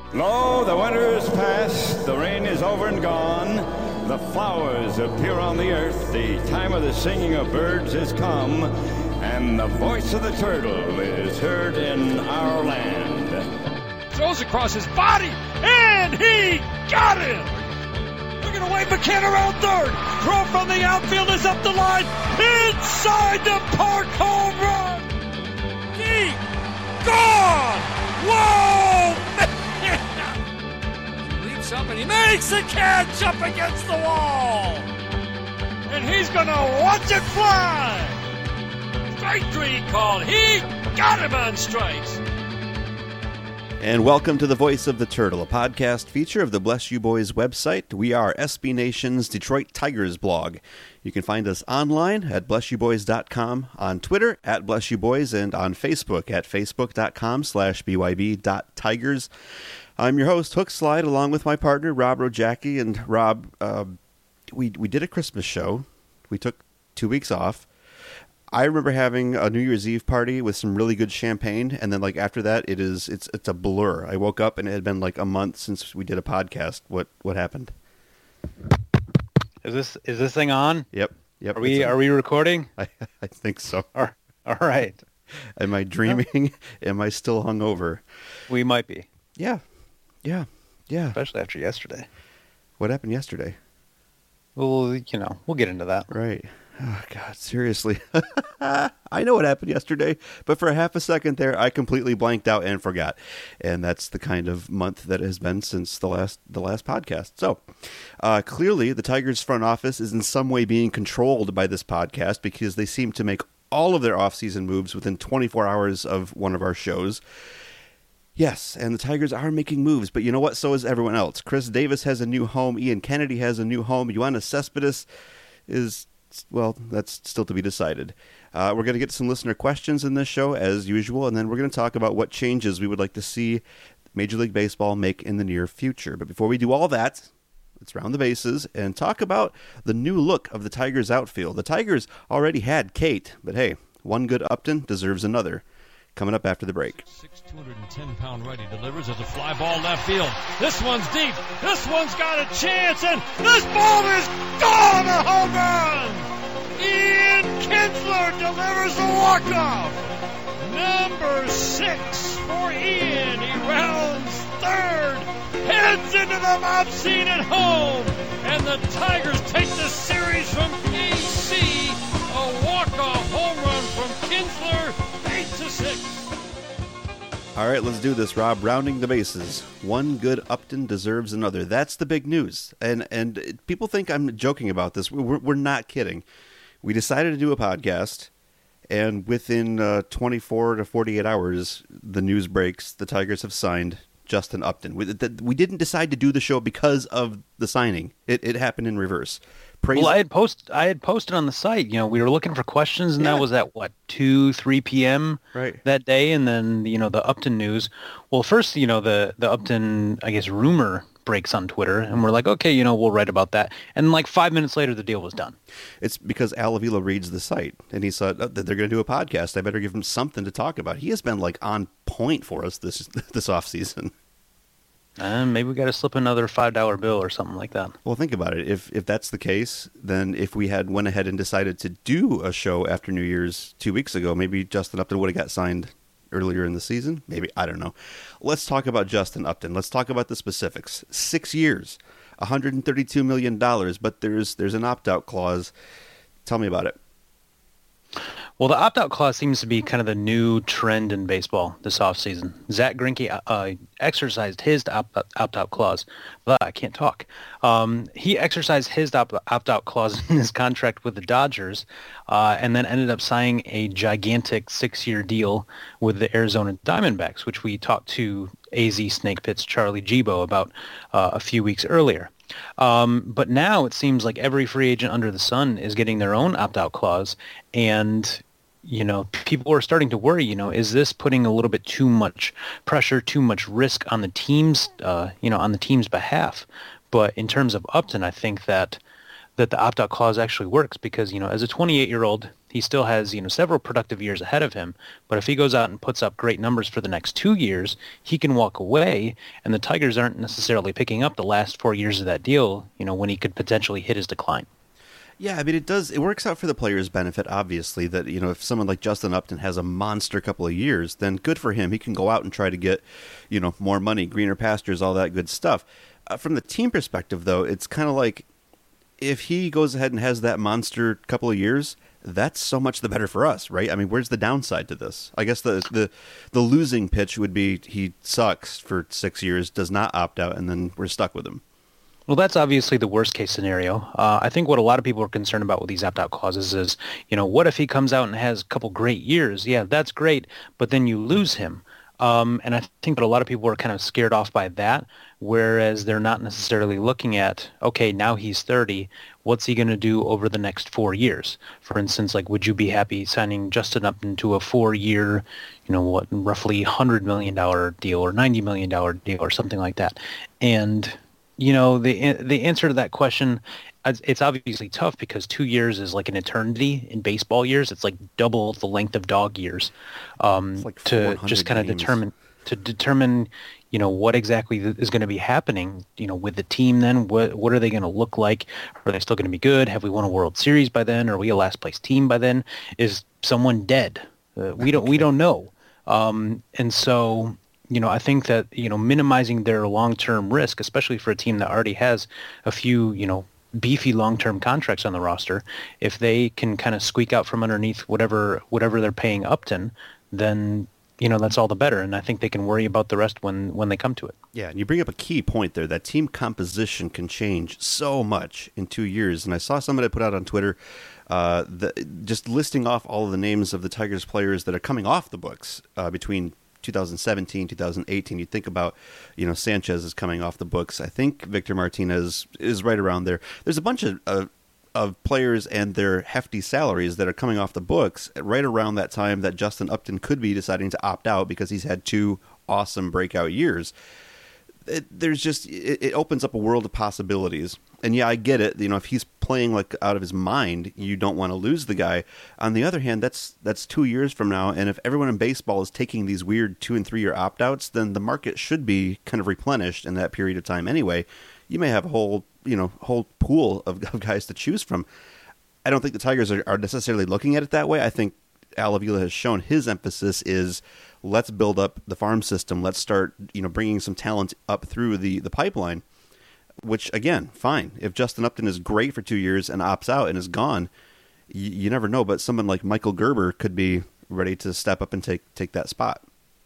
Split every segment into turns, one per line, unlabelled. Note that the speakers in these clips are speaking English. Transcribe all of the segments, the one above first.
Lo, the winter is past, the rain is over and gone, the flowers appear on the earth, the time of the singing of birds is come, and the voice of the turtle is heard in our land.
Throws across his body, and he got him! Looking away, McCann around third. Throw from the outfield is up the line, inside the park, home run! Deep, gone! Whoa! He leaps up and he makes the catch up against the wall! And he's gonna watch it fly! Strike three called. He got him on strikes!
And welcome to The Voice of the Turtle, a podcast feature of the Bless You Boys website. We are SB Nation's Detroit Tigers blog. You can find us online at blessyouboys.com, on Twitter at blessyouboys, and on Facebook at facebook.com/byb.tigers. I'm your host, Hook Slide, along with my partner, Rob Rojacki. And Rob, we did a Christmas show. We took 2 weeks off. I remember having a New Year's Eve party with some really good champagne, and then like after that, it's a blur. I woke up and it had been like a month since we did a podcast. What happened?
Is this thing on?
Yep.
Are we recording?
I think so.
All right.
Am I dreaming? Am I still hungover?
We might be.
Yeah.
Especially after yesterday.
What happened yesterday?
Well, we'll get into that.
Right. Oh, God, seriously. I know what happened yesterday, but for a half a second there, I completely blanked out and forgot. And that's the kind of month that it has been since the last podcast. So, clearly, the Tigers front office is in some way being controlled by this podcast because they seem to make all of their offseason moves within 24 hours of one of our shows. Yes, and the Tigers are making moves, but you know what? So is everyone else. Chris Davis has a new home. Ian Kennedy has a new home. Yoenis Cespedes is... well, that's still to be decided. We're going to get some listener questions in this show, as usual, and then we're going to talk about what changes we would like to see Major League Baseball make in the near future. But before we do all that, let's round the bases and talk about the new look of the Tigers outfield. The Tigers already had Kate, but hey, one good Upton deserves another. Coming up after the break.
210-pound righty delivers as a fly ball left field. This one's deep. This one's got a chance, and this ball is gone! A home run! Ian Kinsler delivers the walk-off. Number 6 for Ian. He rounds third, heads into the mob scene at home, and the Tigers take the series from KC. A walk-off home run from Kinsler. 8-6.
All right, let's do this, Rob. Rounding the bases. One good Upton deserves another. That's the big news. And people think I'm joking about this. We're not kidding. We decided to do a podcast, and within 24 to 48 hours, the news breaks. The Tigers have signed Justin Upton. We didn't decide to do the show because of the signing. It happened in reverse.
Well, I had posted on the site, we were looking for questions, and that was at, 2-3 p.m.
right.
that day, and then, the Upton news. Well, first, the Upton, I guess, rumor breaks on Twitter, and we're like, okay, we'll write about that. And like 5 minutes later, the deal was done.
It's because Al Avila reads the site, and he said, they're going to do a podcast. I better give him something to talk about. He has been, on point for us this offseason.
Maybe we got to slip another $5 bill or something like that.
Well, think about it. If that's the case, then if we had went ahead and decided to do a show after New Year's 2 weeks ago, maybe Justin Upton would have got signed earlier in the season. Maybe. I don't know. Let's talk about Justin Upton. Let's talk about the specifics. 6 years, $132 million, but there's an opt-out clause. Tell me about it.
Well, the opt-out clause seems to be kind of the new trend in baseball this offseason. Zach Greinke exercised his opt-out clause. But I can't talk. He exercised his opt-out clause in his contract with the Dodgers and then ended up signing a gigantic 6-year deal with the Arizona Diamondbacks, which we talked to AZ Snake Pit's Charlie Gibo about a few weeks earlier. But now it seems like every free agent under the sun is getting their own opt-out clause, and people are starting to worry, is this putting a little bit too much pressure, too much risk on the team's, on the team's behalf? But in terms of Upton, I think that that the opt-out clause actually works because, as a 28-year-old, he still has, several productive years ahead of him. But if he goes out and puts up great numbers for the next 2 years, he can walk away, and the Tigers aren't necessarily picking up the last 4 years of that deal, when he could potentially hit his decline.
Yeah, I mean, it works out for the player's benefit, obviously, that, if someone like Justin Upton has a monster couple of years, then good for him. He can go out and try to get, more money, greener pastures, all that good stuff. From the team perspective, though, it's kind of like, if he goes ahead and has that monster couple of years, that's so much the better for us, right? I mean, where's the downside to this? I guess the losing pitch would be he sucks for 6 years, does not opt out, and then we're stuck with him.
Well, that's obviously the worst case scenario. I think what a lot of people are concerned about with these opt-out clauses is, what if he comes out and has a couple great years? Yeah, that's great, but then you lose him. And I think that a lot of people are kind of scared off by that, whereas they're not necessarily looking at, okay, now he's 30, what's he going to do over the next 4 years? For instance, like, would you be happy signing Justin Upton to a 4-year, roughly $100 million deal or $90 million deal or something like that? And, the answer to that question, it's obviously tough because 2 years is like an eternity in baseball years. It's like double the length of dog years.
Like
to just kind of determine, what exactly is going to be happening, with the team then. What are they going to look like? Are they still going to be good? Have we won a World Series by then? Are we a last place team by then? Is someone dead? We don't know. And so, I think that, minimizing their long-term risk, especially for a team that already has a few, beefy long-term contracts on the roster, if they can kind of squeak out from underneath whatever they're paying Upton, then, that's all the better. And I think they can worry about the rest when they come to it.
Yeah, and you bring up a key point there. That team composition can change so much in 2 years. And I saw somebody put out on Twitter just listing off all of the names of the Tigers players that are coming off the books between 2017, 2018. You think about, Sanchez is coming off the books. I think Victor Martinez is right around there. There's a bunch of players and their hefty salaries that are coming off the books right around that time that Justin Upton could be deciding to opt out because he's had 2 awesome breakout years. It opens up a world of possibilities. And yeah, I get it. If he's playing like out of his mind, you don't want to lose the guy. On the other hand, that's 2 years from now. And if everyone in baseball is taking these weird 2 and 3 year opt-outs, then the market should be kind of replenished in that period of time anyway. You may have a whole pool of guys to choose from. I don't think the Tigers are necessarily looking at it that way. I think Al Avila has shown his emphasis is, let's build up the farm system. Let's start, bringing some talent up through the pipeline, which, again, fine. If Justin Upton is great for 2 years and opts out and is gone, you never know. But someone like Michael Gerber could be ready to step up and take that spot.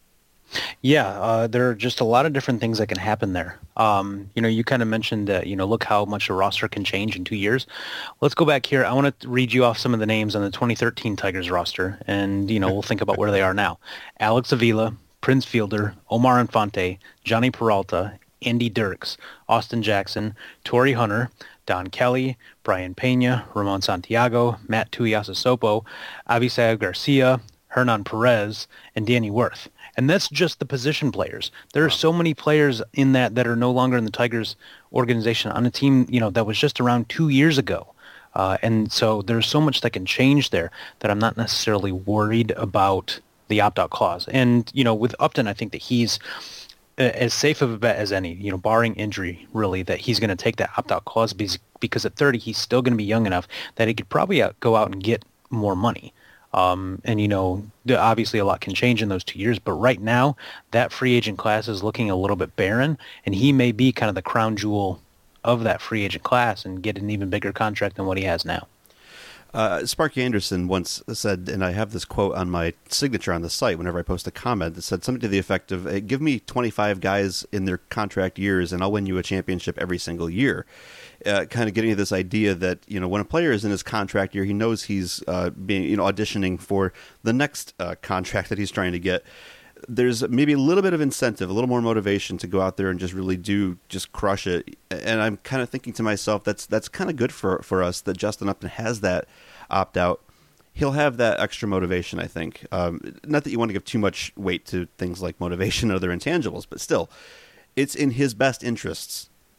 Yeah, there are just a lot of different things that can happen there. You kind of mentioned that, look how much a roster can change in 2 years. Let's go back here. I want to read you off some of the names on the 2013 Tigers roster, and, we'll think about where they are now. Alex Avila, Prince Fielder, Omar Infante, Johnny Peralta, Andy Dirks, Austin Jackson, Torrey Hunter, Don Kelly, Brian Pena, Ramon Santiago, Matt Tuiasosopo, Avisail Garcia, Hernan Perez, and Danny Wirth. And that's just the position players. There are so many players in that are no longer in the Tigers organization on a team, that was just around 2 years ago. And so there's so much that can change there that I'm not necessarily worried about the opt-out clause. And, with Upton, I think that he's as safe of a bet as any, barring injury, really, that he's going to take that opt-out clause because at 30, he's still going to be young enough that he could probably go out and get more money. And, obviously a lot can change in those 2 years, but right now that free agent class is looking a little bit barren, and he may be kind of the crown jewel of that free agent class and get an even bigger contract than what he has now.
Sparky Anderson once said, and I have this quote on my signature on the site whenever I post a comment, that said something to the effect of, hey, give me 25 guys in their contract years and I'll win you a championship every single year. Kind of getting to this idea that, when a player is in his contract year, he knows he's being, auditioning for the next contract that he's trying to get. There's maybe a little bit of incentive, a little more motivation to go out there and just crush it. And I'm kind of thinking to myself, that's kind of good for us that Justin Upton has that opt out. He'll have that extra motivation, I think. Not that you want to give too much weight to things like motivation and other intangibles, but still, it's in his best interests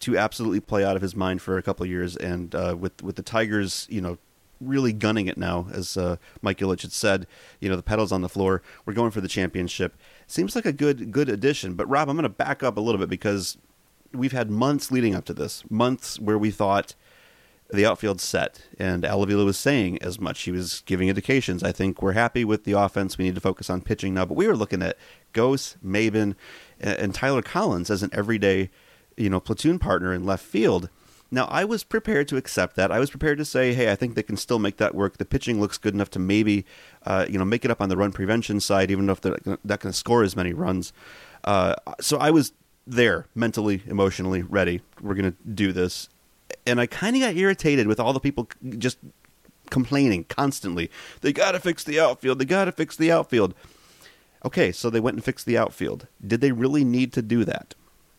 to absolutely play out of his mind for a couple of years. And with the Tigers, really gunning it now, as Mike Ilitch had said, the pedal's on the floor. We're going for the championship. Seems like a good addition. But Rob, I'm going to back up a little bit because we've had months leading up to this, months where we thought the outfield's set, and Al Avila was saying as much. He was giving indications. I think we're happy with the offense. We need to focus on pitching now. But we were looking at Gose, Maben, and Tyler Collins as an everyday, platoon partner in left field. Now, I was prepared to accept that. I was prepared to say, hey, I think they can still make that work. The pitching looks good enough to maybe, make it up on the run prevention side, even if they're not going to score as many runs. So I was there, mentally, emotionally ready. We're going to do this. And I kind of got irritated with all the people just complaining constantly. They got to fix the outfield. They got to fix the outfield. Okay, so they went and fixed the outfield. Did they really need to do that?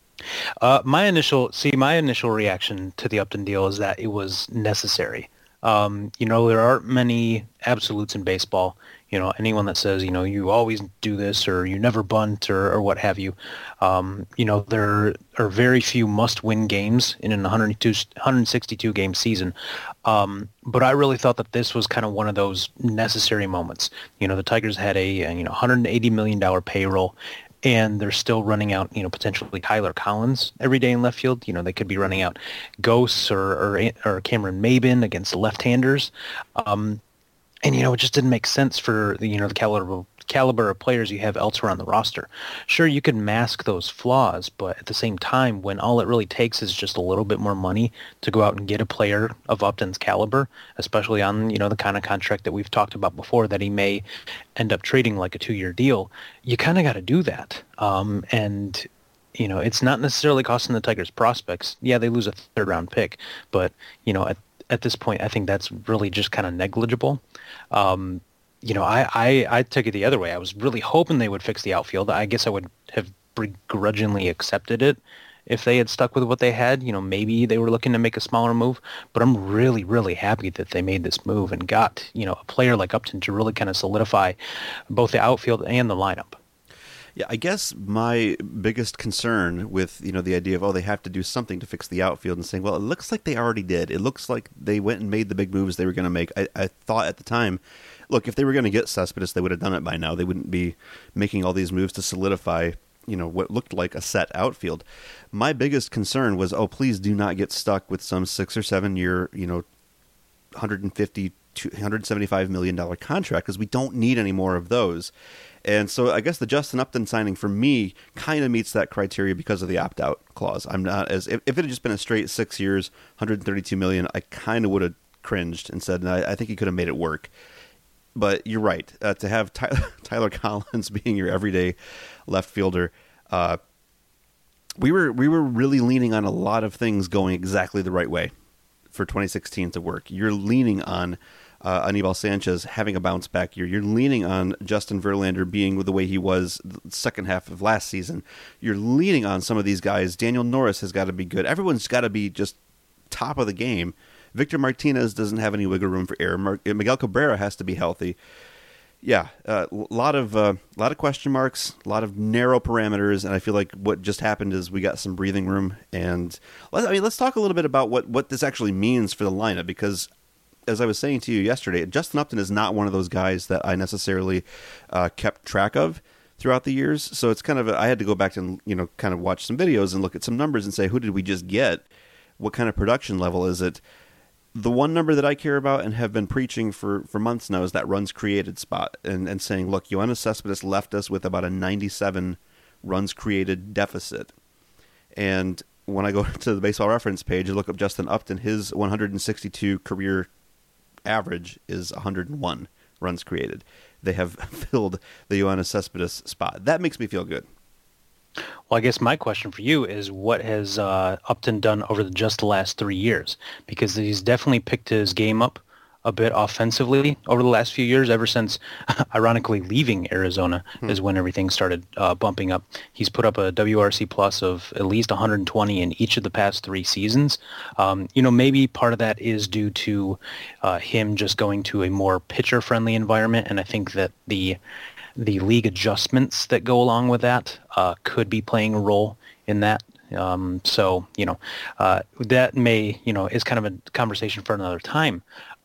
My initial reaction to the Upton deal is that it was necessary. There aren't many absolutes in baseball. Anyone that says, you always do this or you never bunt or what have you. There are very few must-win games in an 162-game season. But I really thought that this was kind of one of those necessary moments. The Tigers had a $180 million payroll. And they're still running out, potentially Tyler Collins every day in left field. They could be running out Gose or Cameron Maben against the left-handers. And, it just didn't make sense for, the caliber of players you have elsewhere on the roster. Sure, you could mask those flaws, but at the same time, when all it really takes is just a little bit more money to go out and get a player of Upton's caliber, especially on, the kind of contract that we've talked about before that he may end up trading like a 2-year deal, you kind of got to do that. And it's not necessarily costing the Tigers prospects. Yeah, they lose a 3rd-round pick, but, at this point, I think that's really just kind of negligible. I took it the other way. I was really hoping they would fix the outfield. I guess I would have begrudgingly accepted it if they had stuck with what they had. Maybe they were looking to make a smaller move, but I'm really, really happy that they made this move and got, a player like Upton to really kind of solidify both the outfield and the lineup.
Yeah, I guess my biggest concern with, the idea of, they have to do something to fix the outfield and saying, well, it looks like they already did. It looks like they went and made the big moves they were going to make. I thought at the time, look, if they were going to get Cespedes, they would have done it by now. They wouldn't be making all these moves to solidify, what looked like a set outfield. My biggest concern was, please do not get stuck with some 6 or 7 year, $150 to $175 million contract, because we don't need any more of those. And so I guess the Justin Upton signing for me kind of meets that criteria because of the opt-out clause. I'm not if it had just been a straight 6 years, $132 million, I kind of would have cringed and said, no, I think he could have made it work. But you're right. To have Tyler Collins being your everyday left fielder, we were really leaning on a lot of things going exactly the right way for 2016 to work. You're leaning on Anibal Sanchez having a bounce back year. You're leaning on Justin Verlander being the way he was the second half of last season. You're leaning on some of these guys. Daniel Norris has got to be good. Everyone's got to be just top of the game. Victor Martinez doesn't have any wiggle room for error. Miguel Cabrera has to be healthy. Yeah, a lot of question marks, a lot of narrow parameters, and I feel like what just happened is we got some breathing room. And let's talk a little bit about what this actually means for the lineup, because as I was saying to you yesterday, Justin Upton is not one of those guys that I necessarily kept track of throughout the years. So it's kind of I had to go back and kind of watch some videos and look at some numbers and say, who did we just get? What kind of production level is it? The one number that I care about and have been preaching for months now is that runs created spot, and saying, look, Yoenis Cespedes left us with about a 97 runs created deficit. And when I go to the Baseball Reference page and look up Justin Upton, his 162 career average is 101 runs created. They have filled the Yoenis Cespedes spot. That makes me feel good.
Well, I guess my question for you is, what has Upton done over just the last 3 years? Because he's definitely picked his game up a bit offensively over the last few years, ever since, ironically, leaving Arizona is when everything started bumping up. He's put up a WRC plus of at least 120 in each of the past 3 seasons. Maybe part of that is due to him just going to a more pitcher-friendly environment, and I think that the league adjustments that go along with that could be playing a role in that So, that may, is kind of a conversation for another time.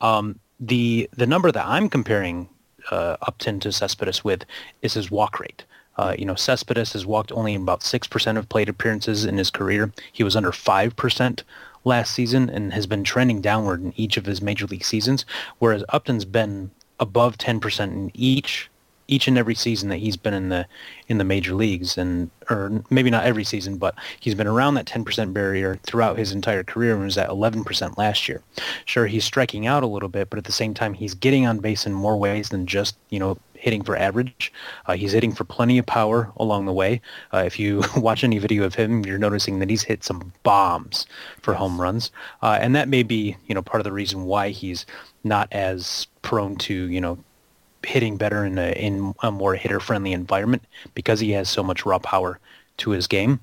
The number that I'm comparing Upton to Cespedes with is his walk rate. Cespedes has walked only in about 6% of plate appearances in his career. He was under 5% last season and has been trending downward in each of his major league seasons, whereas Upton's been above 10% in each and every season that he's been in the major leagues, or maybe not every season, but he's been around that 10% barrier throughout his entire career and was at 11% last year. Sure, he's striking out a little bit, but at the same time, he's getting on base in more ways than just, hitting for average. He's hitting for plenty of power along the way. If you watch any video of him, you're noticing that he's hit some bombs for home runs. And that may be, part of the reason why he's not as prone to, hitting better in a more hitter-friendly environment, because he has so much raw power to his game.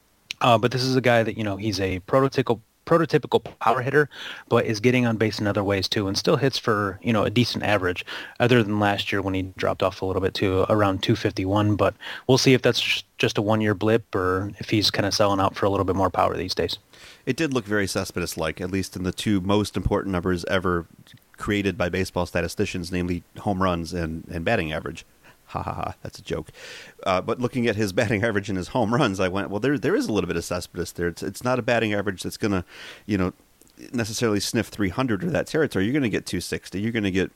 But this is a guy that, he's a prototypical power hitter, but is getting on base in other ways too, and still hits for, a decent average, other than last year when he dropped off a little bit to around 251. But we'll see if that's just a one-year blip or if he's kind of selling out for a little bit more power these days.
It did look very Cespedes-like, at least in the two most important numbers ever created by baseball statisticians, namely home runs and batting average. Ha ha ha, that's a joke. But looking at his batting average and his home runs, I went, well, there is a little bit of Cespedes there. It's not a batting average that's going to, necessarily sniff 300 or that territory. You're going to get 260. You're going to get,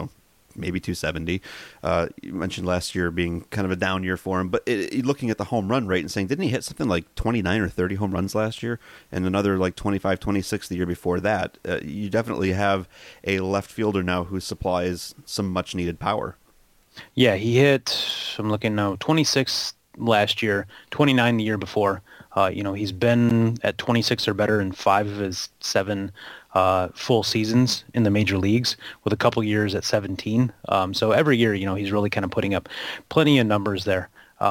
maybe 270. You mentioned last year being kind of a down year for him, but looking at the home run rate and saying, didn't he hit something like 29 or 30 home runs last year and another like 25, 26 the year before that? You definitely have a left fielder now who supplies some much needed power.
Yeah, he hit, I'm looking now, 26 last year, 29 the year before. He's been at 26 or better in 5 of his 7 full seasons in the major leagues, with a couple years at 17. So every year, he's really kind of putting up plenty of numbers there.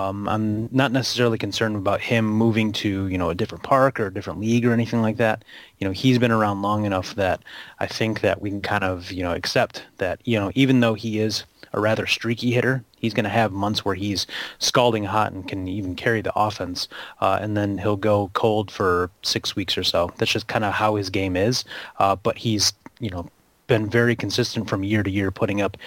I'm not necessarily concerned about him moving to, a different park or a different league or anything like that. He's been around long enough that I think that we can kind of, accept that, even though he is a rather streaky hitter, he's going to have months where he's scalding hot and can even carry the offense, and then he'll go cold for 6 weeks or so. That's just kind of how his game is. But he's, been very consistent from year to year, putting up,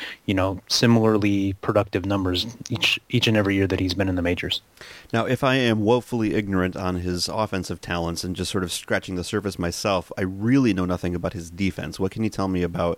similarly productive numbers each and every year that he's been in the majors.
Now, if I am woefully ignorant on his offensive talents and just sort of scratching the surface myself, I really know nothing about his defense. What can you tell me about?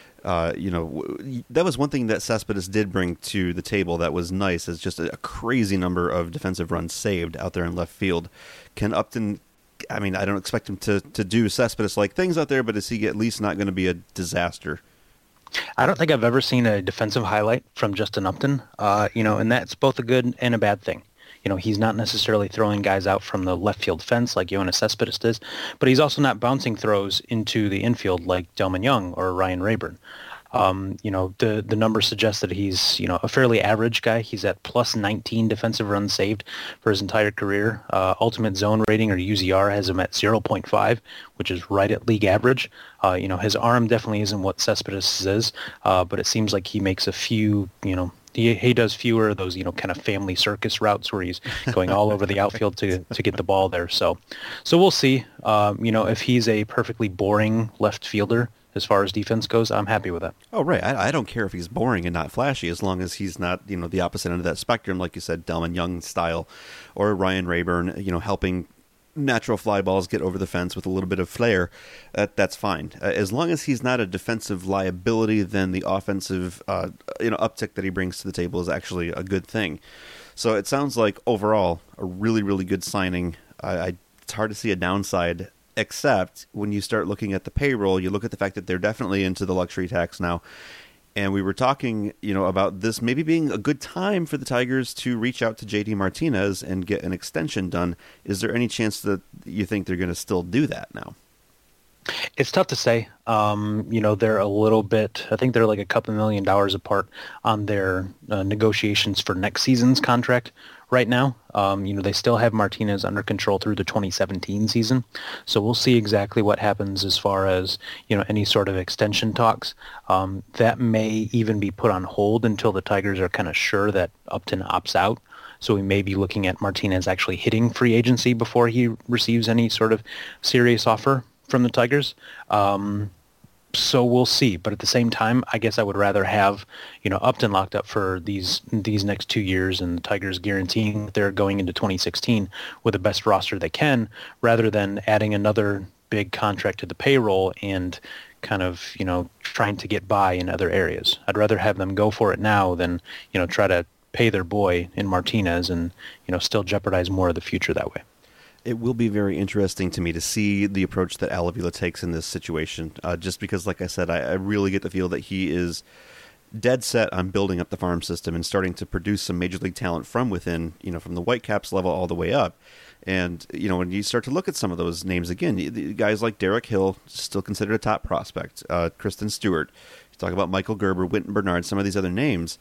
That was one thing that Cespedes did bring to the table that was nice, is just a crazy number of defensive runs saved out there in left field. Can Upton, I don't expect him to do Cespedes-like things out there, but is he at least not going to be a disaster?
I don't think I've ever seen a defensive highlight from Justin Upton, and that's both a good and a bad thing. He's not necessarily throwing guys out from the left field fence like Yoenis Cespedes does, but he's also not bouncing throws into the infield like Delmon Young or Ryan Rayburn. The numbers suggest that he's, a fairly average guy. He's at plus 19 defensive runs saved for his entire career. Ultimate zone rating, or UZR, has him at 0.5, which is right at league average. His arm definitely isn't what Cespedes is, but it seems like he makes a few, he does fewer of those, kind of family circus routes where he's going all over the outfield to get the ball there. So we'll see. If he's a perfectly boring left fielder as far as defense goes, I'm happy with that.
Oh, right. I don't care if he's boring and not flashy, as long as he's not, the opposite end of that spectrum, like you said, Delmon Young style, or Ryan Rayburn, helping natural fly balls get over the fence with a little bit of flair. That's fine. As long as he's not a defensive liability, then the offensive, uptick that he brings to the table is actually a good thing. So it sounds like overall a really, really good signing. It's hard to see a downside, except when you start looking at the payroll, you look at the fact that they're definitely into the luxury tax now. And we were talking, about this maybe being a good time for the Tigers to reach out to JD Martinez and get an extension done. Is there any chance that you think they're going to still do that now?
It's tough to say. They're a little bit, I think they're like a couple $1 million apart on their negotiations for next season's contract right now. They still have Martinez under control through the 2017 season. So we'll see exactly what happens as far as, any sort of extension talks. That may even be put on hold until the Tigers are kind of sure that Upton opts out. So we may be looking at Martinez actually hitting free agency before he receives any sort of serious offer from the Tigers. So we'll see. But at the same time, I guess I would rather have, Upton locked up for these next 2 years and the Tigers guaranteeing that they're going into 2016 with the best roster they can, rather than adding another big contract to the payroll and kind of, trying to get by in other areas. I'd rather have them go for it now than, try to pay their boy in Martinez and, still jeopardize more of the future that way.
It will be very interesting to me to see the approach that Al Avila takes in this situation, just because, like I said, I really get the feel that he is dead set on building up the farm system and starting to produce some major league talent from within, from the Whitecaps level all the way up. And, when you start to look at some of those names again, guys like Derek Hill, still considered a top prospect, Kristen Stewart, you talk about Michael Gerber, Wynton Bernard, some of these other names,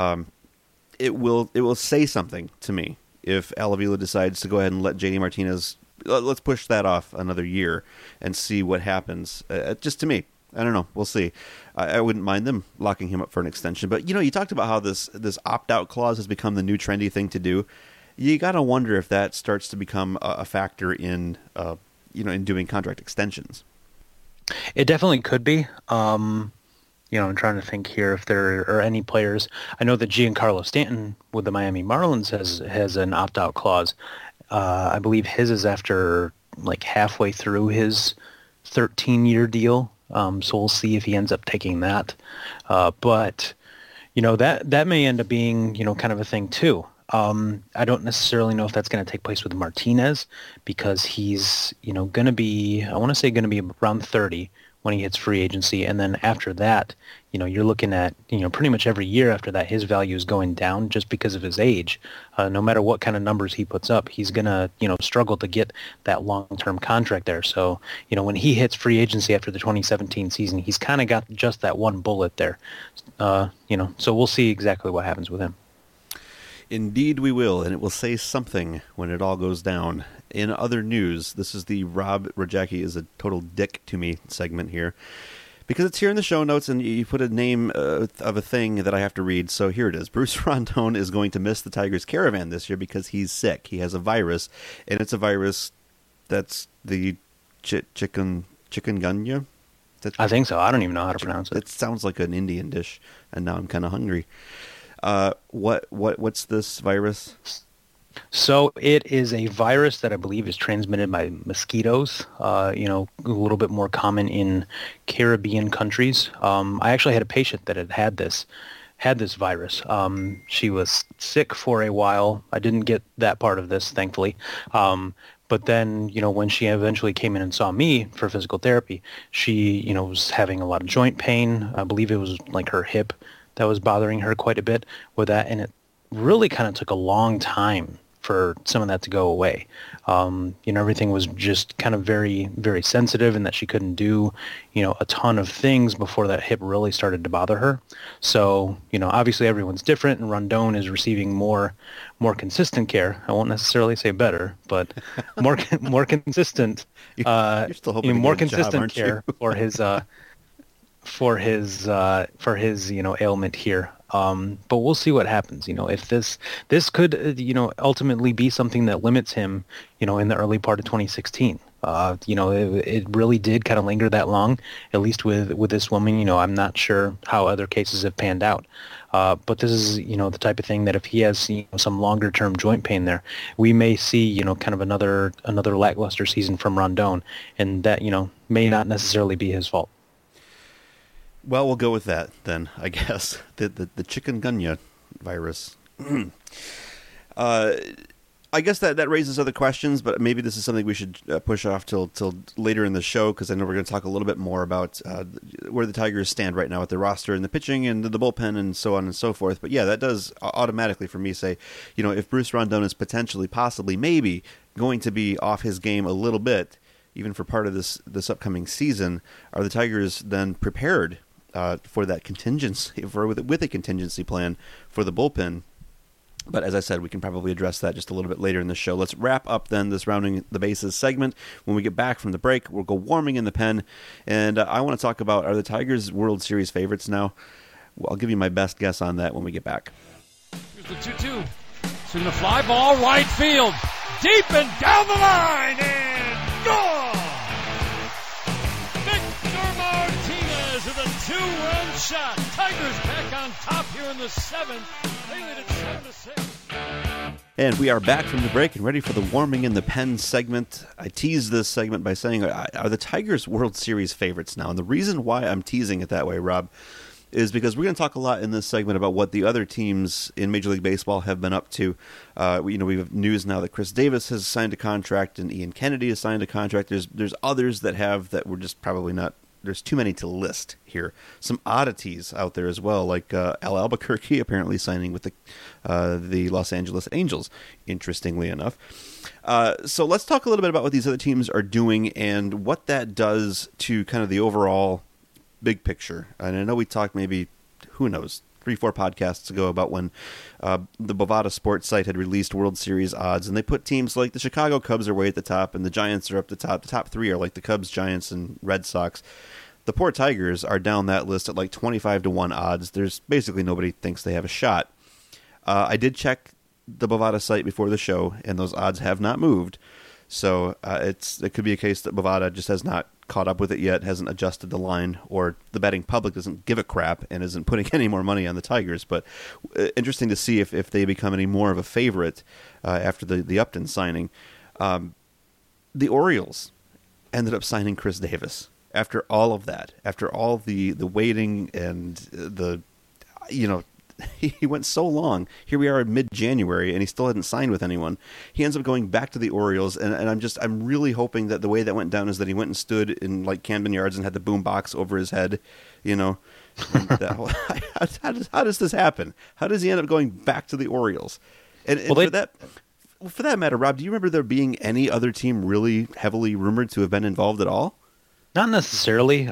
it will say something to me if Al Avila decides to go ahead and let JD Martinez, let's push that off another year and see what happens. Just to me, I don't know. We'll see. I wouldn't mind them locking him up for an extension. But, you talked about how this opt-out clause has become the new trendy thing to do. You got to wonder if that starts to become a factor in, in doing contract extensions.
It definitely could be. I'm trying to think here if there are any players. I know that Giancarlo Stanton with the Miami Marlins has an opt-out clause. I believe his is after like halfway through his 13-year deal. So we'll see if he ends up taking that. But that may end up being kind of a thing too. I don't necessarily know if that's going to take place with Martinez because he's going to be, I want to say, going to be around 30 when he hits free agency, and then after that, you're looking at pretty much every year after that his value is going down just because of his age. No matter what kind of numbers he puts up, he's gonna struggle to get that long-term contract there. So when he hits free agency after the 2017 season, he's kind of got just that one bullet there. So we'll see exactly what happens with him.
Indeed we will, and it will say something when it all goes down. In other news, this is the Rob Rajecki is a total dick to me segment here, because it's here in the show notes, and you put a name of a thing that I have to read, so here it is. Bruce Rondon is going to miss the Tigers caravan this year because he's sick. He has a virus, and it's a virus that's the chikungunya?
I think so. I don't even know how to pronounce it.
It sounds like an Indian dish, and now I'm kind of hungry. What's this virus?
So it is a virus that I believe is transmitted by mosquitoes, a little bit more common in Caribbean countries. I actually had a patient that had this virus. She was sick for a while. I didn't get that part of this, thankfully. But then, when she eventually came in and saw me for physical therapy, she, was having a lot of joint pain. I believe it was like her hip that was bothering her quite a bit with that. And it really kind of took a long time for some of that to go away. Everything was just kind of very, very sensitive, and that she couldn't do, a ton of things before that hip really started to bother her. So, obviously everyone's different, and Rondon is receiving more consistent care. I won't necessarily say better, but more consistent,
You're still hoping
more
to get a job,
consistent
aren't you?
care for his ailment here. But we'll see what happens. If this could, ultimately be something that limits him, in the early part of 2016. It really did kind of linger that long, at least with this woman. I'm not sure how other cases have panned out. But this is, the type of thing that if he has some longer term joint pain there, we may see, kind of another lackluster season from Rondon, and that, may not necessarily be his fault.
Well, we'll go with that then, I guess. The chikungunya virus. I guess that raises other questions, but maybe this is something we should push off till later in the show, because I know we're going to talk a little bit more about where the Tigers stand right now with the roster and the pitching and the bullpen and so on and so forth. But yeah, that does automatically for me say, if Bruce Rondon is potentially, possibly, maybe going to be off his game a little bit, even for part of this upcoming season, are the Tigers then prepared for that contingency, with a contingency plan for the bullpen? But as I said, we can probably address that just a little bit later in the show. Let's wrap up then this Rounding the Bases segment. When we get back from the break, we'll go warming in the pen. And I want to talk about, are the Tigers World Series favorites now? Well, I'll give you my best guess on that when we get back.
Here's the 2-2. Swing the fly ball, right field. Deep and down the line, and gone! Victor Martinez with a two-run shot. Tigers back on top here in the seventh. They lead it 7-6.
And we are back from the break and ready for the Warming in the Pen segment. I teased this segment by saying, are the Tigers World Series favorites now? And the reason why I'm teasing it that way, Rob, is because we're going to talk a lot in this segment about what the other teams in Major League Baseball have been up to. We have news now that Chris Davis has signed a contract and Ian Kennedy has signed a contract. There's others that have that we're just probably not. There's too many to list here. Some oddities out there as well, like Al Albuquerque apparently signing with the Los Angeles Angels, interestingly enough. So let's talk a little bit about what these other teams are doing and what that does to kind of the overall big picture. And I know we talked maybe, who knows, 3-4 podcasts ago about when the Bovada Sports site had released World Series odds, and they put teams like the Chicago Cubs are way at the top, and the Giants are up the top. The top three are like the Cubs, Giants, and Red Sox. The poor Tigers are down that list at like 25-1 odds. There's basically nobody thinks they have a shot. I did check the Bovada site before the show, and those odds have not moved. So it could be a case that Bovada just has not caught up with it yet, hasn't adjusted the line, or the betting public doesn't give a crap and isn't putting any more money on the Tigers. But interesting to see if they become any more of a favorite after the Upton signing. The Orioles ended up signing Chris Davis after all of that, after all the waiting and he went so long. Here we are in mid-January, and he still hadn't signed with anyone. He ends up going back to the Orioles, and I'm really hoping that the way that went down is that he went and stood in like Camden Yards and had the boom box over his head. How does this happen? How does he end up going back to the Orioles? For that matter, Rob, do you remember there being any other team really heavily rumored to have been involved at all?
Not necessarily.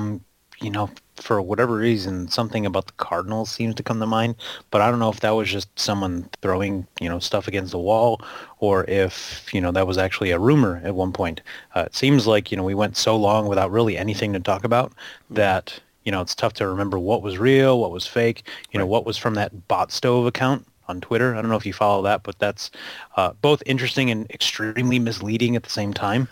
For whatever reason, something about the Cardinals seems to come to mind, but I don't know if that was just someone throwing, stuff against the wall, or if, that was actually a rumor at one point. It seems like, we went so long without really anything to talk about that, it's tough to remember what was real, what was fake,
Right.
What was from that bot stove account on Twitter. I don't know if you follow that, but that's both interesting and extremely misleading at the same time.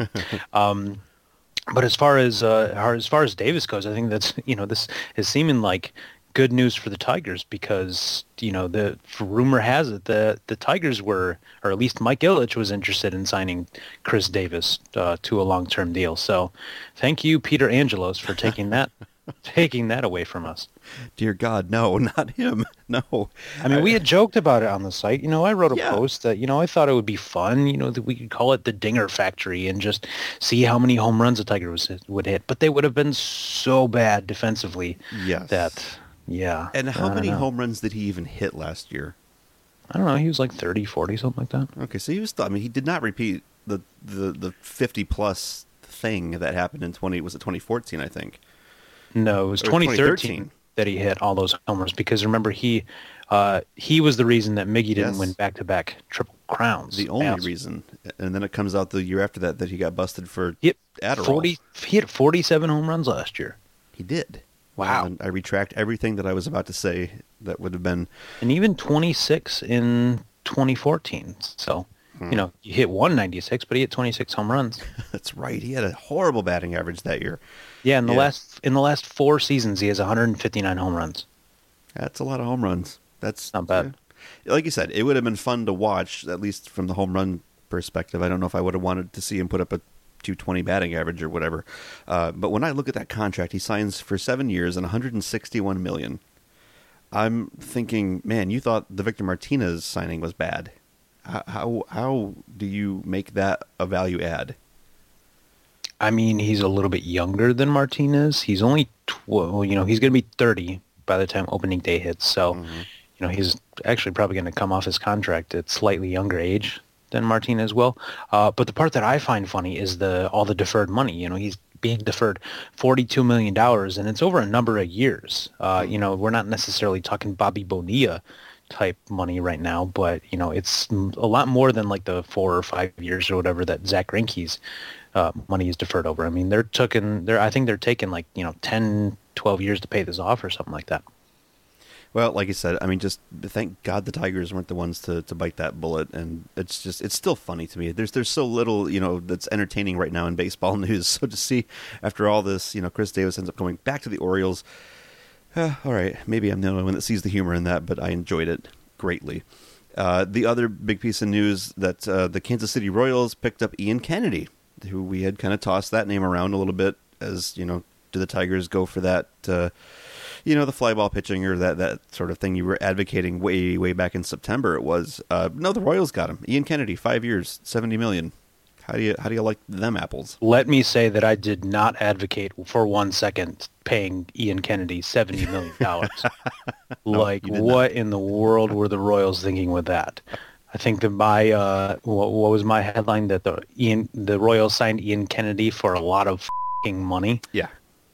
But as far as Davis goes, I think that's this is seeming like good news for the Tigers because the rumor has it that the Tigers were, or at least Mike Ilitch was interested in signing Chris Davis to a long-term deal. So, thank you, Peter Angelos, for taking that away from us.
Dear God, no, not him. No.
I mean, we had joked about it on the site. I wrote a
Yeah.
post that, I thought it would be fun, that we could call it the Dinger Factory and just see how many home runs the Tigers would hit. But they would have been so bad defensively
Yes.
that, yeah.
And how
I don't
many
know.
home runs did he even hit last year?
I don't know. He was like 30, 40, something like that.
Okay, so he did not repeat the 50-plus thing that happened in 2014, I think.
No, it was
Or
2013 that he hit all those homers because remember he was the reason that Miggy didn't
Yes.
win back-to-back triple crowns.
The only reason. And then it comes out the year after that he got busted for
He hit
Adderall.
He hit 47 home runs last year.
He did.
Wow.
And I retract everything that I was about to say that would have been...
And even 26 in 2014. So, you hit 196, but he hit 26 home runs.
That's right. He had a horrible batting average that year.
Yeah, in the last 4 seasons, he has 159 home runs.
That's a lot of home runs. That's
Not bad.
Yeah. Like you said, it would have been fun to watch, at least from the home run perspective. I don't know if I would have wanted to see him put up a 220 batting average or whatever. But when I look at that contract, he signs for 7 years and $161 million. I'm thinking, man, you thought the Victor Martinez signing was bad. How do you make that a value add?
I mean, he's a little bit younger than Martinez. He's only, he's going to be 30 by the time opening day hits. So, he's actually probably going to come off his contract at slightly younger age than Martinez will. But the part that I find funny is all the deferred money. He's being deferred $42 million, and it's over a number of years. We're not necessarily talking Bobby Bonilla type money right now, but, it's a lot more than like the 4 or 5 years or whatever that Zach Greinke's money is deferred over. I mean, I think they're taking like, 10, 12 years to pay this off or something like that.
Well, like you said, I mean, just thank God the Tigers weren't the ones to bite that bullet, and it's still funny to me. There's so little, that's entertaining right now in baseball news. So to see after all this, Chris Davis ends up going back to the Orioles. All right, maybe I'm the only one that sees the humor in that, but I enjoyed it greatly. The other big piece of news that the Kansas City Royals picked up Ian Kennedy, who we had kind of tossed that name around a little bit as, do the Tigers go for that, the fly ball pitching or that sort of thing you were advocating way back in September it was. No, the Royals got him. Ian Kennedy, 5 years, $70 million. How do you like them apples?
Let me say that I did not advocate for 1 second paying Ian Kennedy $70 million. What in the world were the Royals thinking with that? I think that what was my headline, that the Royals signed Ian Kennedy for a lot of money.
Yeah.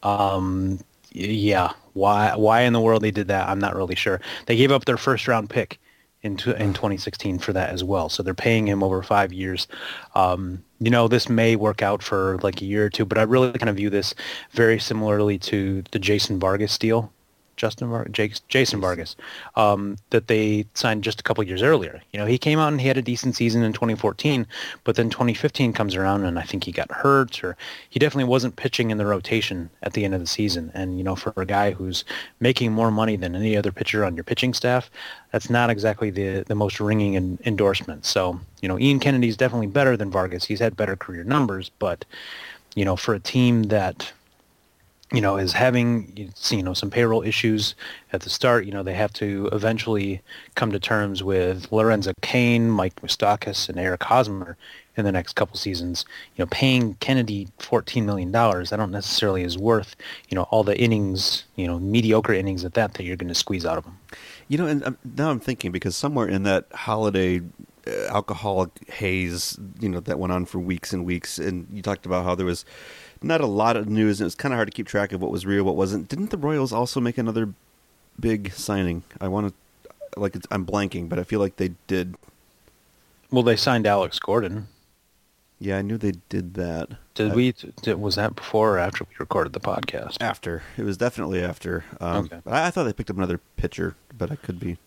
Yeah. Why in the world they did that, I'm not really sure. They gave up their first round pick in 2016 for that as well. So they're paying him over 5 years. This may work out for like a year or two, but I really kind of view this very similarly to the Jason Vargas deal. Jason Vargas, that they signed just a couple years earlier. He came out and he had a decent season in 2014, but then 2015 comes around and I think he got hurt, or he definitely wasn't pitching in the rotation at the end of the season. And, for a guy who's making more money than any other pitcher on your pitching staff, that's not exactly the most ringing endorsement. So, Ian Kennedy's definitely better than Vargas. He's had better career numbers, but, for a team that is having, some payroll issues at the start. They have to eventually come to terms with Lorenzo Cain, Mike Moustakas, and Eric Hosmer in the next couple seasons. Paying Kennedy $14 million, I don't necessarily is worth, all the innings, mediocre innings at that you're going to squeeze out of him.
And now I'm thinking, because somewhere in that holiday alcoholic haze, that went on for weeks and weeks, and you talked about how there was not a lot of news, and it was kind of hard to keep track of what was real, what wasn't. Didn't the Royals also make another big signing? I'm blanking, but I feel like they did.
Well, they signed Alex Gordon.
Yeah, I knew they did that.
Was that before or after we recorded the podcast?
After. It was definitely after.
Okay.
But I thought they picked up another pitcher, but I could be.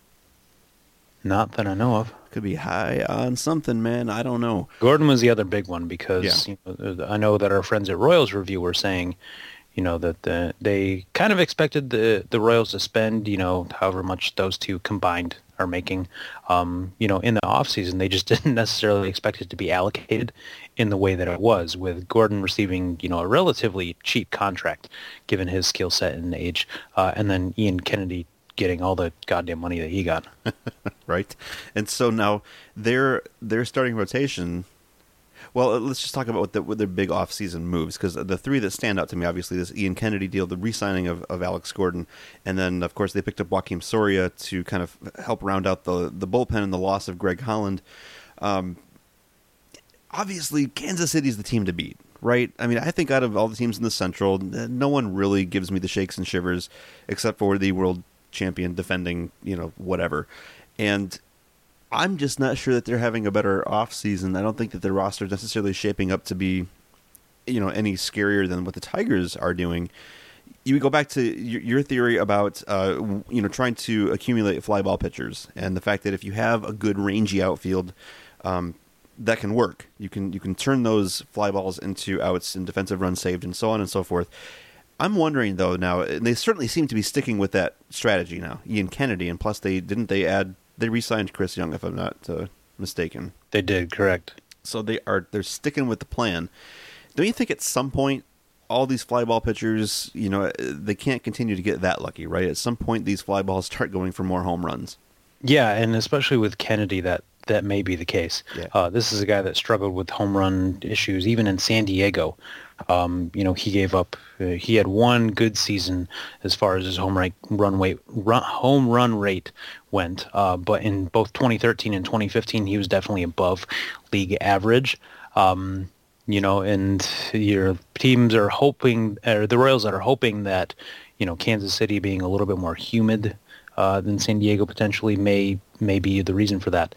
Not that I know of.
Could be high on something, man. I don't know.
Gordon was the other big one because I know that our friends at Royals Review were saying, that they kind of expected the Royals to spend, however much those two combined are making, in the offseason. They just didn't necessarily expect it to be allocated in the way that it was, with Gordon receiving, a relatively cheap contract given his skill set and age, and then Ian Kennedy getting all the goddamn money that he got.
Right. And so now their starting rotation, well, let's just talk about what their big off-season moves, because the three that stand out to me, obviously, this Ian Kennedy deal, the re-signing of Alex Gordon, and then, of course, they picked up Joakim Soria to kind of help round out the bullpen and the loss of Greg Holland. Obviously, Kansas City's the team to beat, right? I mean, I think out of all the teams in the Central, no one really gives me the shakes and shivers except for the world champion defending, whatever. And I'm just not sure that they're having a better offseason. I don't think that their roster is necessarily shaping up to be, any scarier than what the Tigers are doing. You go back to your theory about, trying to accumulate fly ball pitchers, and the fact that if you have a good rangy outfield, that can work. You can turn those fly balls into outs and defensive runs saved and so on and so forth. I'm wondering, though, now, and they certainly seem to be sticking with that strategy now, Ian Kennedy, and plus they re-signed Chris Young, if I'm not mistaken.
They did, correct.
So they're sticking with the plan. Don't you think at some point all these fly ball pitchers, they can't continue to get that lucky, right? At some point these fly balls start going for more home runs.
Yeah, and especially with Kennedy, that may be the case.
Yeah.
This is a guy that struggled with home run issues even in San Diego. He gave up. He had one good season as far as his home run rate went. But in both 2013 and 2015, he was definitely above league average. And your teams are hoping, or the Royals are hoping that, Kansas City being a little bit more humid than San Diego potentially may be the reason for that.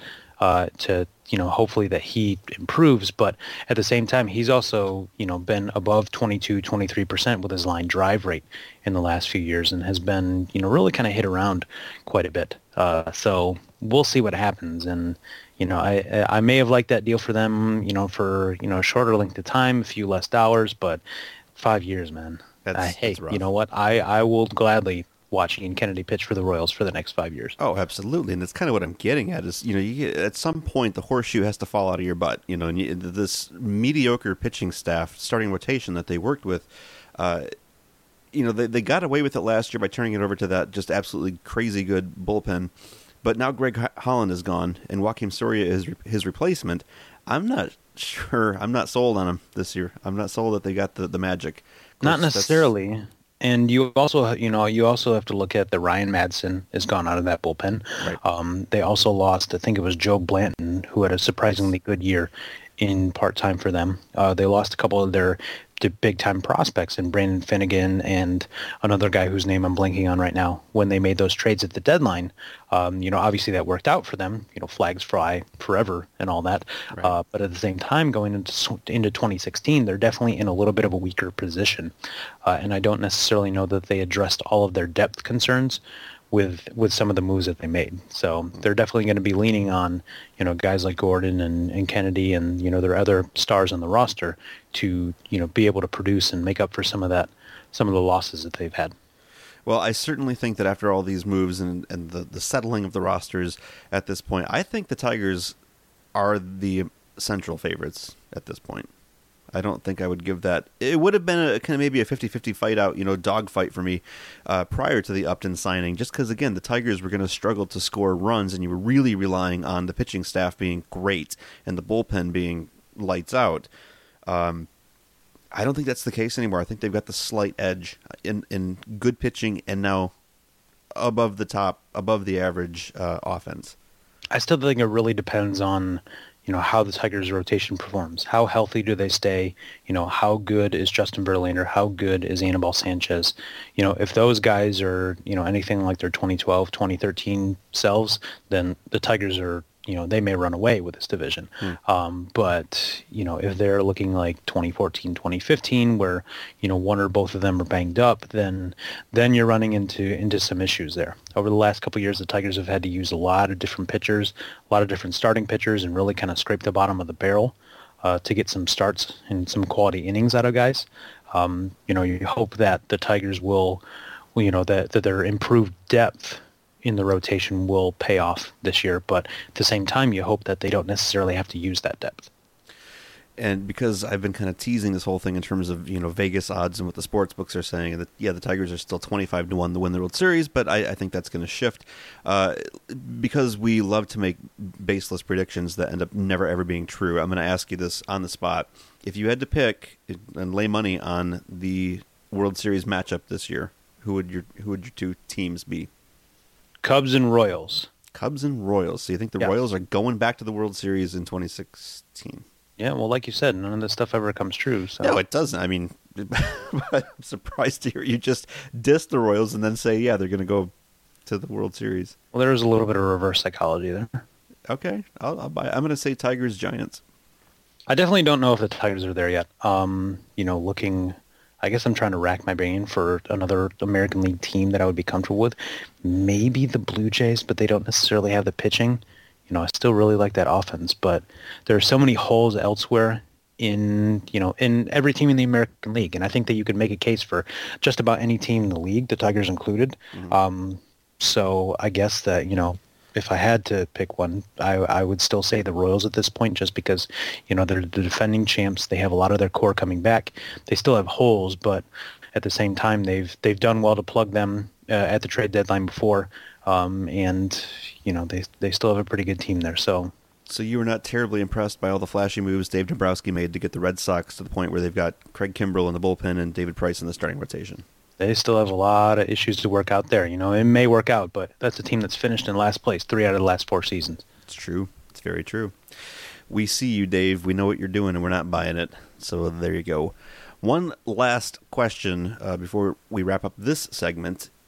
to hopefully that he improves. But at the same time, he's also been above 22-23% with his line drive rate in the last few years, and has been really kind of hit around quite a bit. So we'll see what happens. And I may have liked that deal for them, for a shorter length of time, a few less dollars, but 5 years, man. Hey,
rough.
you know what? I will gladly watch Ian Kennedy pitch for the Royals for the next 5 years.
Oh, absolutely, and that's kind of what I'm getting at. Is you get, at some point the horseshoe has to fall out of your butt. And this mediocre pitching staff, starting rotation that they worked with, they got away with it last year by turning it over to that just absolutely crazy good bullpen. But now Greg Holland is gone, and Joakim Soria is his replacement. I'm not sure. I'm not sold on him this year. I'm not sold that they got the magic.
Not necessarily. And you also have to look at the Ryan Madsen has gone out of that bullpen. Right. They also lost, I think it was Joe Blanton, who had a surprisingly good year in part-time for them. They lost a couple of their big-time prospects in Brandon Finnegan and another guy whose name I'm blanking on right now. When they made those trades at the deadline, obviously that worked out for them. Flags fly forever and all that. Right. But at the same time, going into 2016, they're definitely in a little bit of a weaker position. And I don't necessarily know that they addressed all of their depth concerns with some of the moves that they made. So they're definitely going to be leaning on, guys like Gordon and Kennedy and, their other stars on the roster to, be able to produce and make up for some of the losses that they've had.
Well, I certainly think that after all these moves and the settling of the rosters at this point, I think the Tigers are the central favorites at this point. I don't think I would give that. It would have been a kind of maybe a 50-50 fight out, dog fight for me prior to the Upton signing, just because, again, the Tigers were going to struggle to score runs, and you were really relying on the pitching staff being great and the bullpen being lights out. I don't think that's the case anymore. I think they've got the slight edge in good pitching and now above the average offense.
I still think it really depends on how the Tigers' rotation performs. How healthy do they stay? How good is Justin Verlander? How good is Anibal Sanchez? If those guys are, anything like their 2012, 2013 selves, then the Tigers are, they may run away with this division. But, if they're looking like 2014, 2015, where, one or both of them are banged up, then you're running into some issues there. Over the last couple of years, the Tigers have had to use a lot of different pitchers, a lot of different starting pitchers, and really kind of scrape the bottom of the barrel to get some starts and some quality innings out of guys. You hope that the Tigers will, that their improved depth in the rotation will pay off this year, but at the same time, you hope that they don't necessarily have to use that depth.
And because I've been kind of teasing this whole thing in terms of, Vegas odds and what the sports books are saying, that, the Tigers are still 25-1 to win the World Series, but I think that's going to shift because we love to make baseless predictions that end up never, ever being true. I'm going to ask you this on the spot. If you had to pick and lay money on the World Series matchup this year, who would your two teams be?
Cubs and Royals.
Cubs and Royals. So you think the Royals are going back to the World Series in 2016?
Yeah, well, like you said, none of this stuff ever comes true. So.
No, it doesn't. I mean, I'm surprised to hear you just diss the Royals and then say, they're going to go to the World Series.
Well, there is a little bit of reverse psychology there.
Okay, I'll buy it. I'm going to say Tigers, Giants.
I definitely don't know if the Tigers are there yet. Looking, I guess I'm trying to rack my brain for another American League team that I would be comfortable with. Maybe the Blue Jays, but they don't necessarily have the pitching. I still really like that offense, but there are so many holes elsewhere in every team in the American League, and I think that you could make a case for just about any team in the league, the Tigers included. Mm-hmm. So I guess that if I had to pick one, I would still say the Royals at this point, just because they're the defending champs. They have a lot of their core coming back. They still have holes, but at the same time, they've done well to plug them at the trade deadline before. And they still have a pretty good team there. So
you were not terribly impressed by all the flashy moves Dave Dombrowski made to get the Red Sox to the point where they've got Craig Kimbrell in the bullpen and David Price in the starting rotation.
They still have a lot of issues to work out there. It may work out, but that's a team that's finished in last place 3 out of the last 4 seasons.
It's true. It's very true. We see you, Dave. We know what you're doing, and we're not buying it. So there you go. One last question before we wrap up this segment.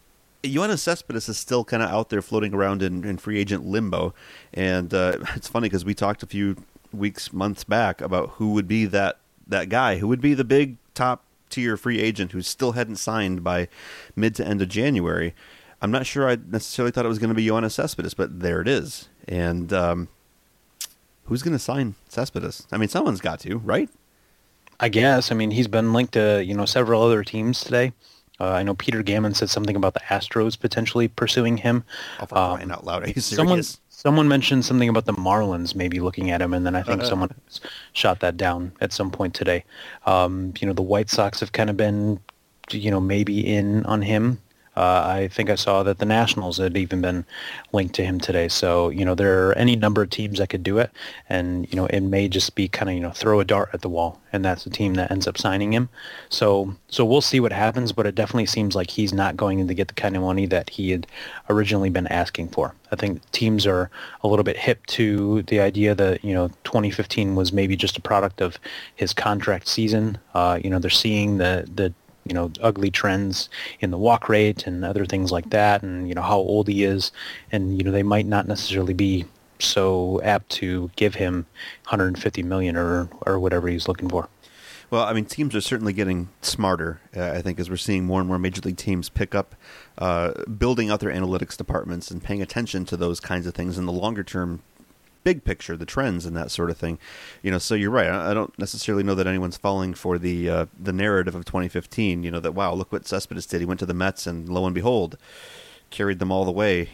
Yoenis Cespedes is still kind of out there floating around in free agent limbo. And it's funny because we talked a few months back about who would be that guy, who would be the big top-tier free agent who still hadn't signed by mid to end of January. I'm not sure I necessarily thought it was going to be Yoenis Cespedes, but there it is. And who's going to sign Cespedes? I mean, someone's got to, right?
I guess. I mean, he's been linked to, several other teams today. I know Peter Gammon said something about the Astros potentially pursuing him.
Oh, for crying out loud. Are you serious?
Someone mentioned something about the Marlins maybe looking at him, and then I think someone shot that down at some point today. The White Sox have kind of been, maybe in on him. I think I saw that the Nationals had even been linked to him today. So, there are any number of teams that could do it. And, it may just be kind of, throw a dart at the wall. And that's the team that ends up signing him. So we'll see what happens. But it definitely seems like he's not going to get the kind of money that he had originally been asking for. I think teams are a little bit hip to the idea that, 2015 was maybe just a product of his contract season. They're seeing the ugly trends in the walk rate and other things like that, and, how old he is. And, they might not necessarily be so apt to give him $150 million or whatever he's looking for.
Well, I mean, teams are certainly getting smarter, I think, as we're seeing more and more major league teams pick up building out their analytics departments and paying attention to those kinds of things in the longer term big picture, the trends and that sort of thing. So you're right. I don't necessarily know that anyone's falling for the narrative of 2015, that, wow, look what Cespedes did. He went to the Mets and lo and behold, carried them all the way,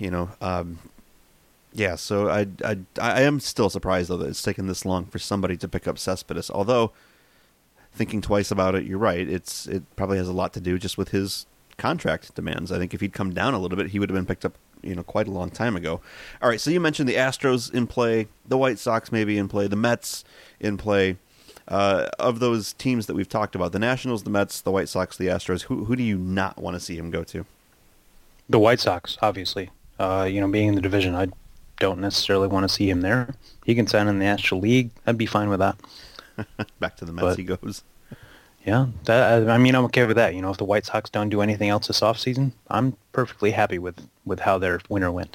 so I am still surprised, though, that it's taken this long for somebody to pick up Cespedes. Although, thinking twice about it, you're right. It probably has a lot to do just with his contract demands. I think if he'd come down a little bit, he would have been picked up quite a long time ago. All right, so you mentioned the Astros in play, the White Sox maybe in play, the Mets in play. Of those teams that we've talked about, the Nationals, the Mets, the White Sox, the Astros, who do you not want to see him go to?
The White Sox, obviously. Being in the division, I don't necessarily want to see him there. He can sign in the National League. I'd be fine with that.
Back to the Mets he goes.
Yeah, I'm okay with that. If the White Sox don't do anything else this offseason, I'm perfectly happy with how their winter went.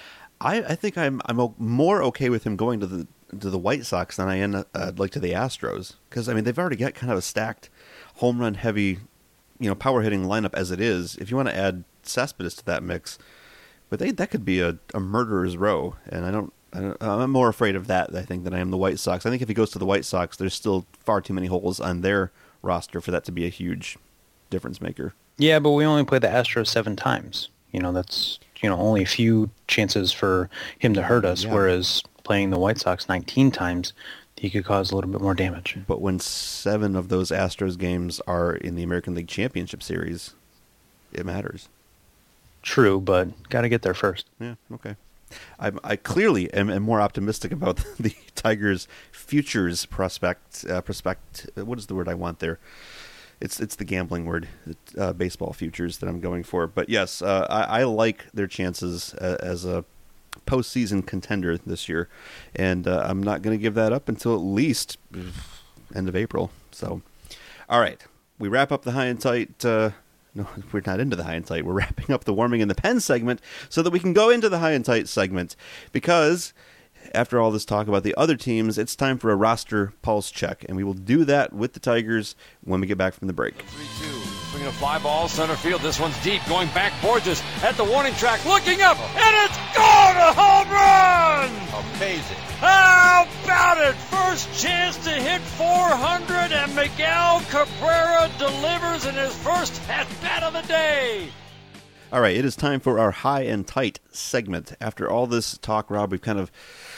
I think I'm more okay with him going to the White Sox than I am to the Astros, because they've already got kind of a stacked home run heavy, power hitting lineup as it is. If you want to add Cespedes to that mix, but that could be a murderer's row, and I'm more afraid of that, I think, than I am the White Sox. I think if he goes to the White Sox, there's still far too many holes on their roster for that to be a huge difference maker.
Yeah, but we only played the Astros 7 times. That's only a few chances for him to hurt us, whereas playing the White Sox 19 times, he could cause a little bit more damage.
But when 7 of those Astros games are in the American League Championship Series, it matters.
True, but got to get there first.
Yeah, okay. I clearly am more optimistic about the Tigers' futures prospect. What is the word I want there? It's the gambling word, baseball futures that I'm going for. But yes, I like their chances as a postseason contender this year, and I'm not going to give that up until at least end of April. So, all right, we wrap up the high and tight. No, we're not into the high and tight. We're wrapping up the warming in the pen segment so that we can go into the high and tight segment, because after all this talk about the other teams, it's time for a roster pulse check, and we will do that with the Tigers when we get back from the break.
3-2, swinging a fly ball, center field. This one's deep, going back. Borges at the warning track, looking up, and it's gone! A home run!
Amazing.
How about it? First chance to hit 400, and Miguel Cabrera delivers in his first at-bat of the day.
All right, it is time for our high and tight segment. After all this talk, Rob, we've kind of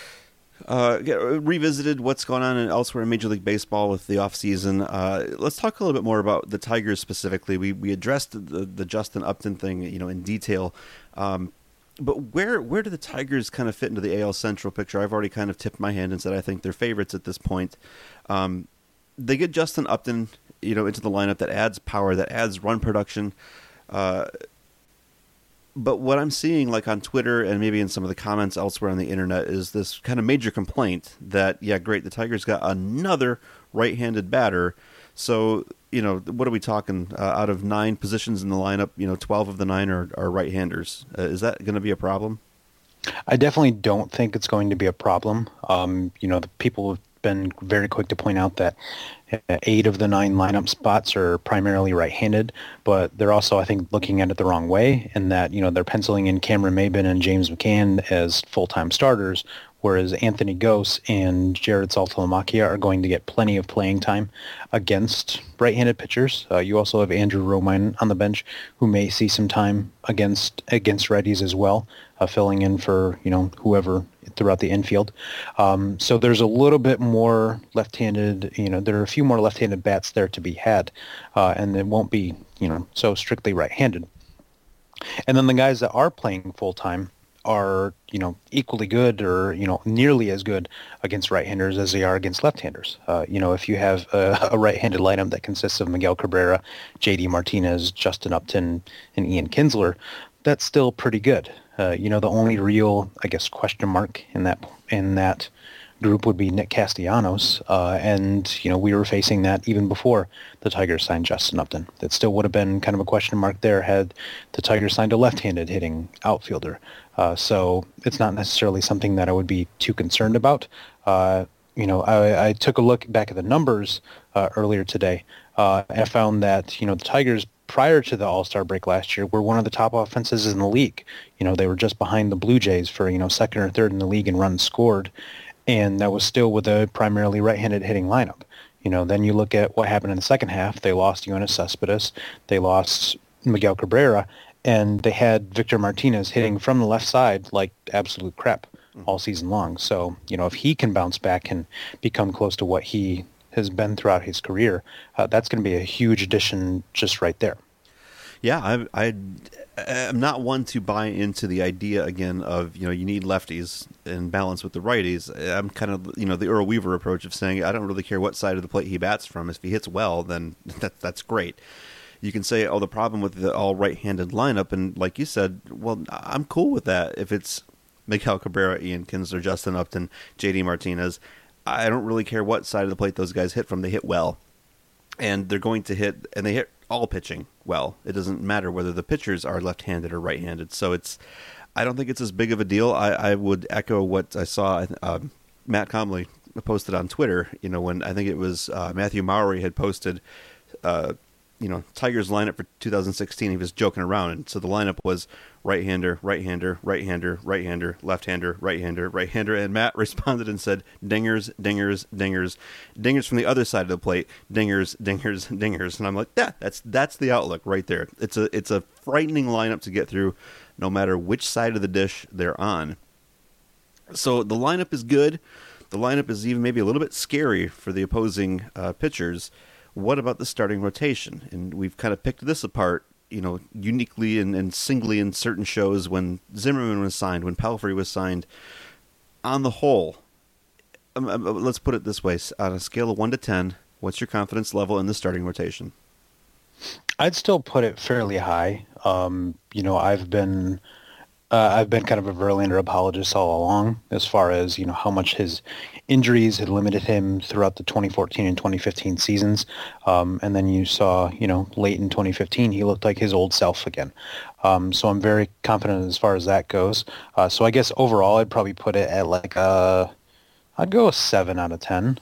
revisited what's going on elsewhere in Major League Baseball with the offseason. Let's talk a little bit more about the Tigers specifically. We addressed the Justin Upton thing, in detail. But where do the Tigers kind of fit into the AL Central picture? I've already kind of tipped my hand and said I think they're favorites at this point. They get Justin Upton, into the lineup that adds power, that adds run production. But what I'm seeing, like on Twitter and maybe in some of the comments elsewhere on the internet, is this kind of major complaint that, yeah, great, the Tigers got another right-handed batter, so what are we talking? Out of 9 positions in the lineup, 12 of the 9 are right-handers. Is that going to be a problem?
I definitely don't think it's going to be a problem. The people have been very quick to point out that 8 of the 9 lineup spots are primarily right-handed, but they're also, I think, looking at it the wrong way in that, they're penciling in Cameron Maybin and James McCann as full-time starters, whereas Anthony Gose and Jared Saltalamacchia are going to get plenty of playing time against right-handed pitchers. You also have Andrew Romine on the bench, who may see some time against righties as well, filling in for whoever throughout the infield. So there's a little bit more left-handed. There are a few more left-handed bats there to be had, and it won't be so strictly right-handed. And then the guys that are playing full-time are, equally good or, nearly as good against right-handers as they are against left-handers. If you have a right-handed lineup that consists of Miguel Cabrera, J.D. Martinez, Justin Upton, and Ian Kinsler, that's still pretty good. The only real, I guess, question mark in that group would be Nick Castellanos, and we were facing that even before the Tigers signed Justin Upton. That still would have been kind of a question mark there had the Tigers signed a left-handed hitting outfielder. So it's not necessarily something that I would be too concerned about. I took a look back at the numbers earlier today, and I found that the Tigers prior to the All-Star break last year were one of the top offenses in the league. They were just behind the Blue Jays for second or third in the league in runs scored. And that was still with a primarily right-handed hitting lineup. Then you look at what happened in the second half. They lost Yoenis Cespedes. They lost Miguel Cabrera. And they had Victor Martinez hitting from the left side like absolute crap all season long. So, if he can bounce back and become close to what he has been throughout his career, that's going to be a huge addition just right there.
Yeah, I'm not one to buy into the idea again of you need lefties in balance with the righties. I'm kind of the Earl Weaver approach of saying I don't really care what side of the plate he bats from. If he hits well, then that's great. You can say, the problem with the all right-handed lineup, and like you said, well, I'm cool with that. If it's Miguel Cabrera, Ian Kinsler, Justin Upton, J.D. Martinez, I don't really care what side of the plate those guys hit from. They hit well, and they're going to hit, and they hit all pitching well. It doesn't matter whether the pitchers are left-handed or right-handed. So I don't think it's as big of a deal. I would echo what I saw Matt Comley posted on Twitter. When I think it was Matthew Maury had posted, Tigers lineup for 2016. He was joking around, and so the lineup was right-hander, right-hander, right-hander, right-hander, left-hander, right-hander, right-hander, and Matt responded and said, dingers, dingers, dingers, dingers from the other side of the plate, dingers, dingers, dingers, and I'm like, that's the outlook right there. It's a frightening lineup to get through, no matter which side of the dish they're on. So the lineup is good. The lineup is even maybe a little bit scary for the opposing pitchers. What about the starting rotation? And we've kind of picked this apart, uniquely and singly in certain shows when Zimmerman was signed, when Pelfrey was signed. On the whole, let's put it this way. On a scale of 1 to 10, what's your confidence level in the starting rotation?
I'd still put it fairly high. I've been kind of a Verlander apologist all along as far as, how much his injuries had limited him throughout the 2014 and 2015 seasons. And then you saw, late in 2015, he looked like his old self again. So I'm very confident as far as that goes. So I guess overall, I'd probably put it at I'd go a 7 out of 10.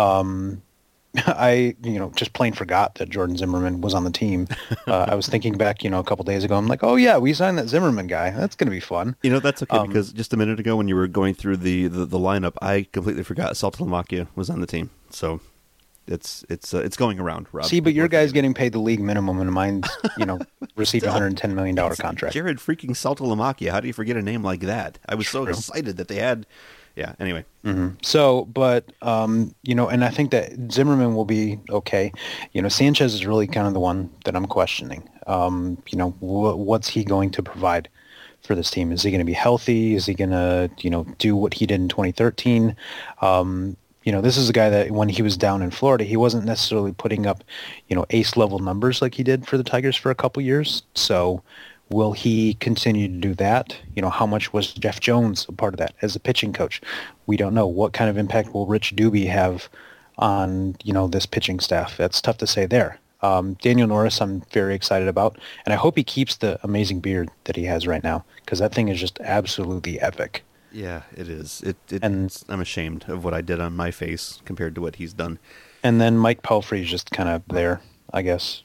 I, just plain forgot that Jordan Zimmerman was on the team. I was thinking back, a couple days ago. I'm like, oh, yeah, we signed that Zimmerman guy. That's going to be fun.
That's okay because just a minute ago when you were going through the lineup, I completely forgot Saltalamacchia was on the team. So it's going around, Rob.
See, but your guy's getting paid the league minimum, and mine's, received a $110 million contract.
Jared freaking Saltalamacchia. How do you forget a name like that? I was so excited that they had... Yeah, anyway.
Mm-hmm. So, but, and I think that Zimmerman will be okay. Sanchez is really kind of the one that I'm questioning. What's he going to provide for this team? Is he going to be healthy? Is he going to, do what he did in 2013? This is a guy that when he was down in Florida, he wasn't necessarily putting up, ace-level numbers like he did for the Tigers for a couple years. So will he continue to do that? How much was Jeff Jones a part of that as a pitching coach? We don't know. What kind of impact will Rich Doobie have on, this pitching staff? That's tough to say there. Daniel Norris, I'm very excited about, and I hope he keeps the amazing beard that he has right now, because that thing is just absolutely epic.
Yeah, it is.
And
I'm ashamed of what I did on my face compared to what he's done.
and then Mike Pelfrey is just kind of there, I guess.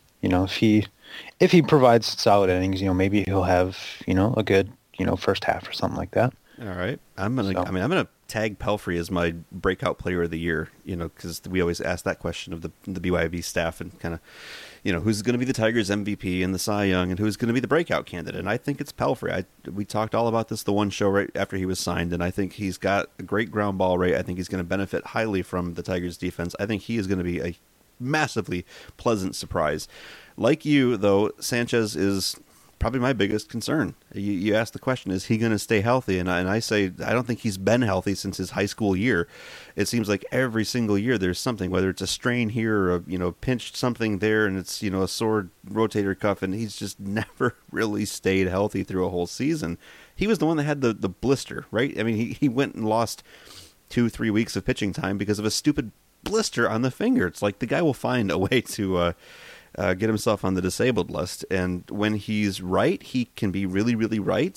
If he provides solid innings, maybe he'll have a good first half or something like that.
All right, I'm gonna tag Pelfrey as my breakout player of the year. Because we always ask that question of the BYB staff and kind of, who's going to be the Tigers MVP and the Cy Young and who's going to be the breakout candidate. And I think it's Pelfrey. We talked all about this the one show right after he was signed, and I think he's got a great ground ball rate. I think he's going to benefit highly from the Tigers defense. I think he is going to be a massively pleasant surprise. Like you, though, Sanchez is probably my biggest concern. You asked the question, is he going to stay healthy? And I say, I don't think he's been healthy since his high school year. It seems like every single year there's something, whether it's a strain here or pinched something there, and it's, a sore rotator cuff, and he's just never really stayed healthy through a whole season. He was the one that had the blister, right? I mean, he went and lost 2-3 weeks of pitching time because of a stupid blister on the finger. It's like the guy will find a way to get himself on the disabled list, and when he's right, he can be really, really right.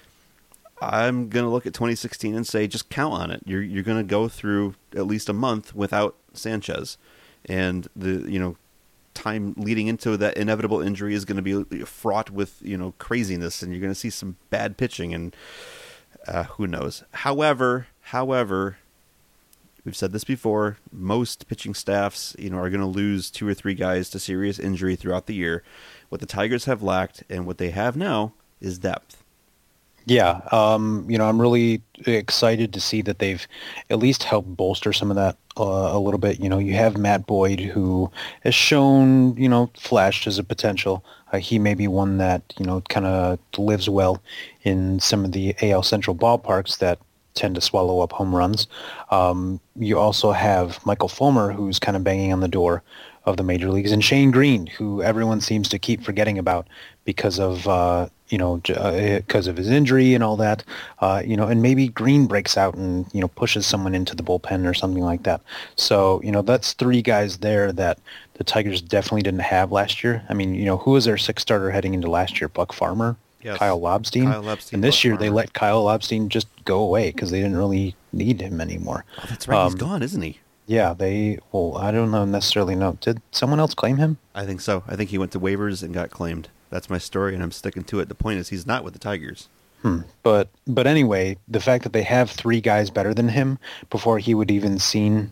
I'm going to look at 2016 and say, just count on it. You're going to go through at least a month without Sanchez, and the time leading into that inevitable injury is going to be fraught with craziness, and you're going to see some bad pitching, and who knows. However, we've said this before, most pitching staffs, are going to lose 2 or 3 guys to serious injury throughout the year. What the Tigers have lacked and what they have now is depth.
Yeah, I'm really excited to see that they've at least helped bolster some of that a little bit. You have Matt Boyd, who has shown, flashed as a potential. He may be one that, kind of lives well in some of the AL Central ballparks that tend to swallow up home runs. You also have Michael Fulmer, who's kind of banging on the door of the major leagues, and Shane Green, who everyone seems to keep forgetting about because of because of his injury and all that. And maybe Green breaks out and pushes someone into the bullpen or something like that. So that's 3 guys there that the Tigers definitely didn't have last year. I mean, who was their 6th starter heading into last year? Buck Farmer.
Yes.
Kyle Lobstein. And this year they let Kyle Lobstein just go away because they didn't really need him anymore.
Oh, that's right. He's gone, isn't he?
Yeah, I don't necessarily know. Did someone else claim him?
I think so. I think he went to waivers and got claimed. That's my story, and I'm sticking to it. The point is he's not with the Tigers.
But anyway, the fact that they have 3 guys better than him before he would have even seen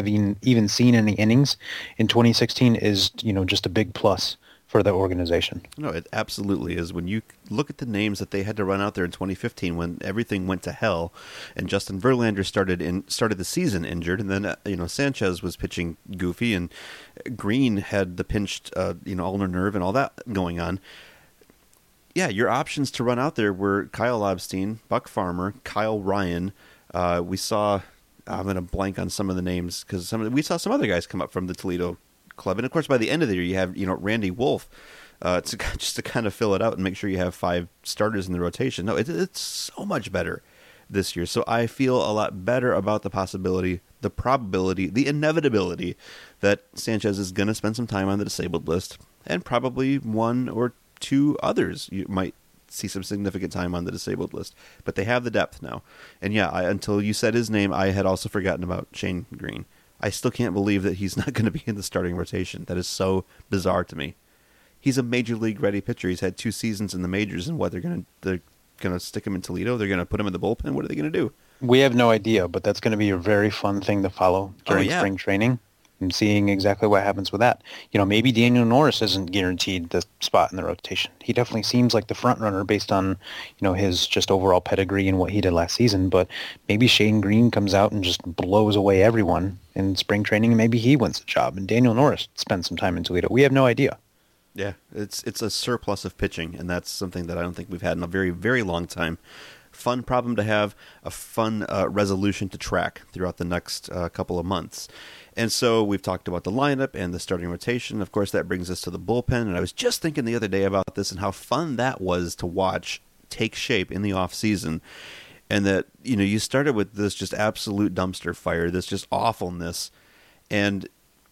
any innings in 2016 is, just a big plus for the organization.
No, it absolutely is. When you look at the names that they had to run out there in 2015 when everything went to hell and Justin Verlander started the season injured, and then Sanchez was pitching goofy and Green had the pinched ulnar nerve and all that going on. Yeah, your options to run out there were Kyle Lobstein, Buck Farmer, Kyle Ryan. We saw, I'm going to blank on some of the names because we saw some other guys come up from the Toledo club, and of course by the end of the year you have Randy Wolf just to kind of fill it out and make sure you have 5 starters in the rotation. No, it's so much better this year. So I feel a lot better about the possibility, the probability, the inevitability that Sanchez is going to spend some time on the disabled list, and probably 1 or 2 others you might see some significant time on the disabled list. But they have the depth now. And yeah, until you said his name, I had also forgotten about Shane Green. I still can't believe that he's not going to be in the starting rotation. That is so bizarre to me. He's a major league ready pitcher. He's had 2 seasons in the majors, and what they're going to stick him in Toledo? They're going to put him in the bullpen? What are they going to do?
We have no idea, but that's going to be a very fun thing to follow during spring training and seeing exactly what happens with that. Maybe Daniel Norris isn't guaranteed the spot in the rotation. He definitely seems like the front runner based on, his just overall pedigree and what he did last season. But maybe Shane Green comes out and just blows away everyone in spring training, and maybe he wins the job. And Daniel Norris spends some time in Toledo. We have no idea.
Yeah, it's a surplus of pitching, and that's something that I don't think we've had in a very, very long time. Fun problem to have, a fun resolution to track throughout the next couple of months. And so we've talked about the lineup and the starting rotation. Of course, that brings us to the bullpen. And I was just thinking the other day about this and how fun that was to watch take shape in the off season. And that, you started with this just absolute dumpster fire, this just awfulness. And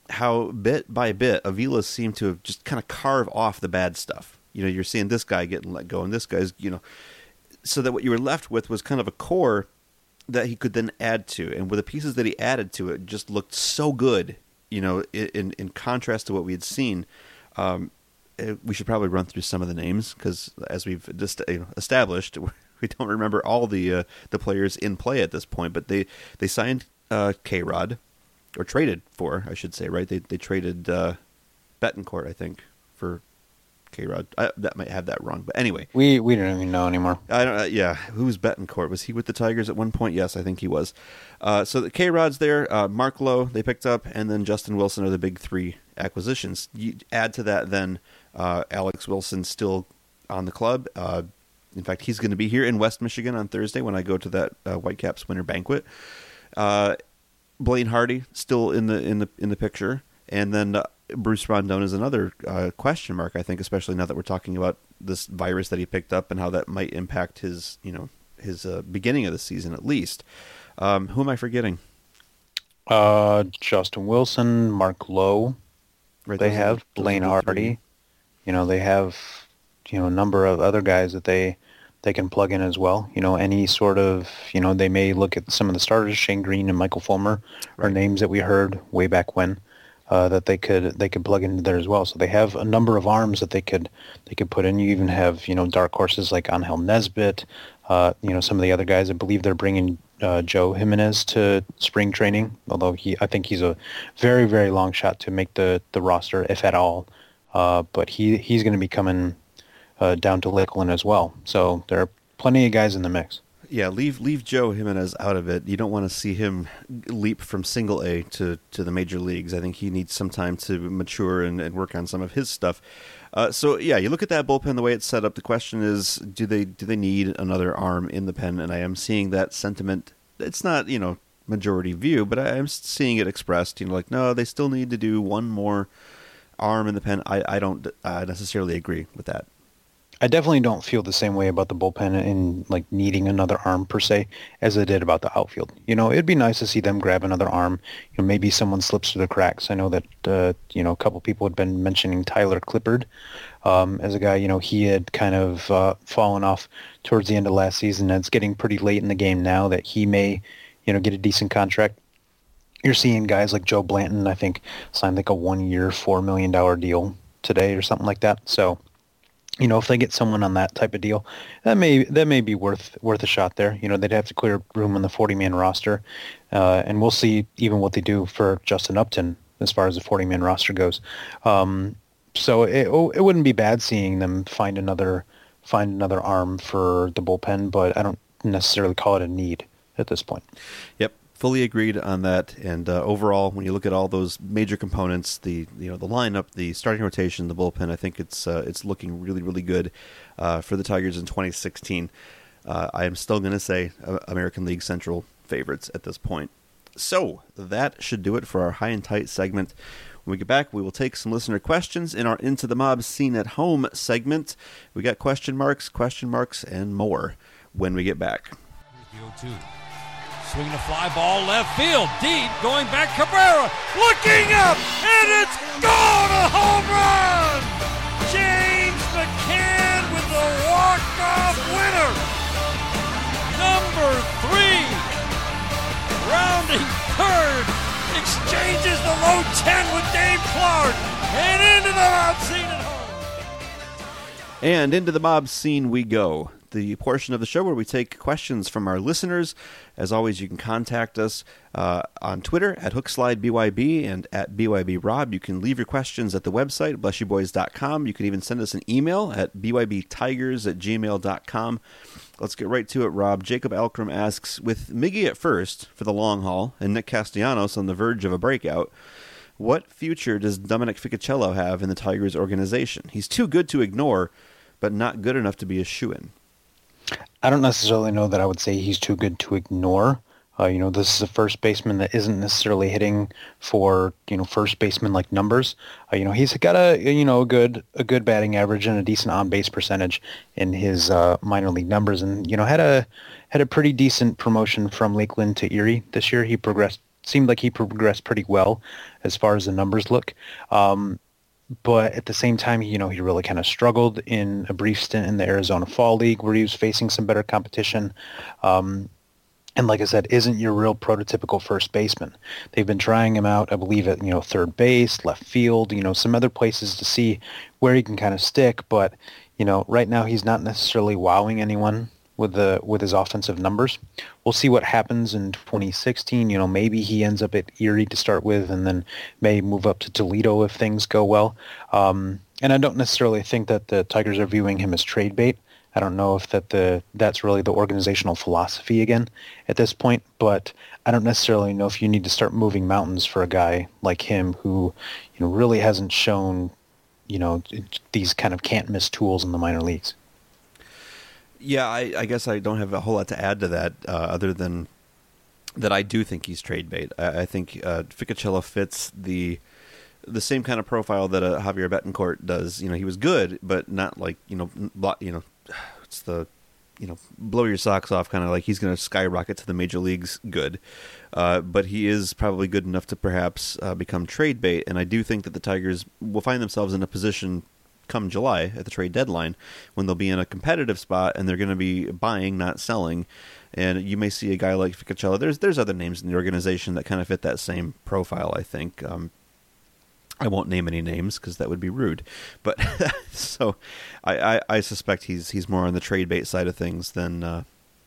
how bit by bit Avila seemed to have just kind of carve off the bad stuff. You're seeing this guy getting let go, and this guy's, so that what you were left with was kind of a core that he could then add to. And with the pieces that he added to it, just looked so good, in contrast to what we had seen. We should probably run through some of the names, because as we've just established, we don't remember all the players in play at this point. But they signed K-Rod, or traded for, I should say, right? They traded Betancourt, I think, for K-Rod. That might have that wrong, but anyway,
we don't even know anymore.
I don't. Yeah, who's Betancourt? Was he with the Tigers at one point? Yes, I think he was. So the K-Rod's there. Mark Lowe they picked up, and then Justin Wilson are the big three acquisitions. You add to that then Alex Wilson still on the club. In fact, he's going to be here in West Michigan on Thursday when I go to that Whitecaps winter banquet. Blaine Hardy still in the picture, and then Bruce Rondon is another question mark, I think, especially now that we're talking about this virus that he picked up and how that might impact his beginning of the season at least. Who am I forgetting?
Justin Wilson, Mark Lowe.
Right,
they have Blaine Hardy. They have a number of other guys that they can plug in as well. Any sort of, they may look at some of the starters, Shane Green and Michael Fulmer, are names that we heard way back when, that they could plug into there as well. So they have a number of arms that they could put in. You even have, dark horses like Angel Nesbitt, some of the other guys. I believe they're bringing Joe Jimenez to spring training, although I think he's a very, very long shot to make the roster, if at all. But he's going to be coming down to Lakeland as well. So there are plenty of guys in the mix.
Yeah, leave Joe Jimenez out of it. You don't want to see him leap from single A to the major leagues. I think he needs some time to mature and work on some of his stuff. So yeah, you look at that bullpen, the way it's set up. The question is, do they need another arm in the pen? And I am seeing that sentiment. It's not majority view, but I am seeing it expressed. No, they still need to do one more arm in the pen. I don't necessarily agree with that.
I definitely don't feel the same way about the bullpen and like needing another arm per se as I did about the outfield. It'd be nice to see them grab another arm. Maybe someone slips through the cracks. I know that a couple people had been mentioning Tyler Clippard as a guy. He had kind of fallen off towards the end of last season. And it's getting pretty late in the game now that he may get a decent contract. You're seeing guys like Joe Blanton, I think, signed like a 1-year, $4 million deal today or something like that. So. If they get someone on that type of deal, that may be worth a shot there. They'd have to clear room on the 40-man roster, and we'll see even what they do for Justin Upton as far as the 40-man roster goes. So it wouldn't be bad seeing them find another arm for the bullpen, but I don't necessarily call it a need at this point.
Yep. Fully agreed on that, and overall, when you look at all those major components, the lineup, the starting rotation, the bullpen, I think it's looking really, really good for the Tigers in 2016. I am still going to say American League Central favorites at this point. So that should do it for our High and Tight segment. When we get back, we will take some listener questions in our Into the Mob Scene at Home segment. We got question marks, and more when we get back.
Here's the 0-2. Swinging a fly ball left field, deep, going back, Cabrera, looking up, and it's gone, a home run! James McCann with the walk-off winner! Number 3, rounding third, exchanges the low 10 with Dave Clark, and into the mob scene at home.
And into the mob scene we go. The portion of the show where we take questions from our listeners. As always, you can contact us on Twitter at HookSlideBYB and at BYBRob. You can leave your questions at the website, blessyouboys.com. You can even send us an email at bybtigers@gmail.com. Let's get right to it, Rob. Jacob Alcrum asks, with Miggy at first for the long haul and Nick Castellanos on the verge of a breakout, what future does Dominic Ficacello have in the Tigers organization? He's too good to ignore, but not good enough to be a shoo-in.
I don't necessarily know that I would say he's too good to ignore. This is a first baseman that isn't necessarily hitting for, first baseman like numbers. He's got a good batting average and a decent on-base percentage in his minor league numbers, and had a pretty decent promotion from Lakeland to Erie this year. He progressed seemed like he progressed pretty well as far as the numbers look. But at the same time, he really kind of struggled in a brief stint in the Arizona Fall League where he was facing some better competition. And like I said, isn't your real prototypical first baseman. They've been trying him out, I believe, at third base, left field, some other places to see where he can kind of stick. But right now he's not necessarily wowing anyone with his offensive numbers. We'll see what happens in 2016. Maybe he ends up at Erie to start with, and then may move up to Toledo if things go well. And I don't necessarily think that the Tigers are viewing him as trade bait. I don't know if that's really the organizational philosophy again at this point, but I don't necessarily know if you need to start moving mountains for a guy like him who, really hasn't shown, these kind of can't miss tools in the minor leagues.
Yeah, I guess I don't have a whole lot to add to that other than that I do think he's trade bait. I think Ficicella fits the same kind of profile that Javier Betancourt does. He was good, but not like, it's the, blow your socks off kind of like he's going to skyrocket to the major leagues good. But he is probably good enough to perhaps become trade bait. And I do think that the Tigers will find themselves in a position come July at the trade deadline when they'll be in a competitive spot and they're going to be buying, not selling. And you may see a guy like Ficicella. There's other names in the organization that kind of fit that same profile, I think. I won't name any names because that would be rude. But so I suspect he's more on the trade bait side of things than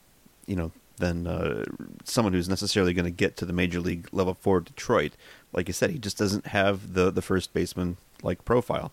someone who's necessarily going to get to the major league level for Detroit. Like you said, he just doesn't have the first baseman like profile.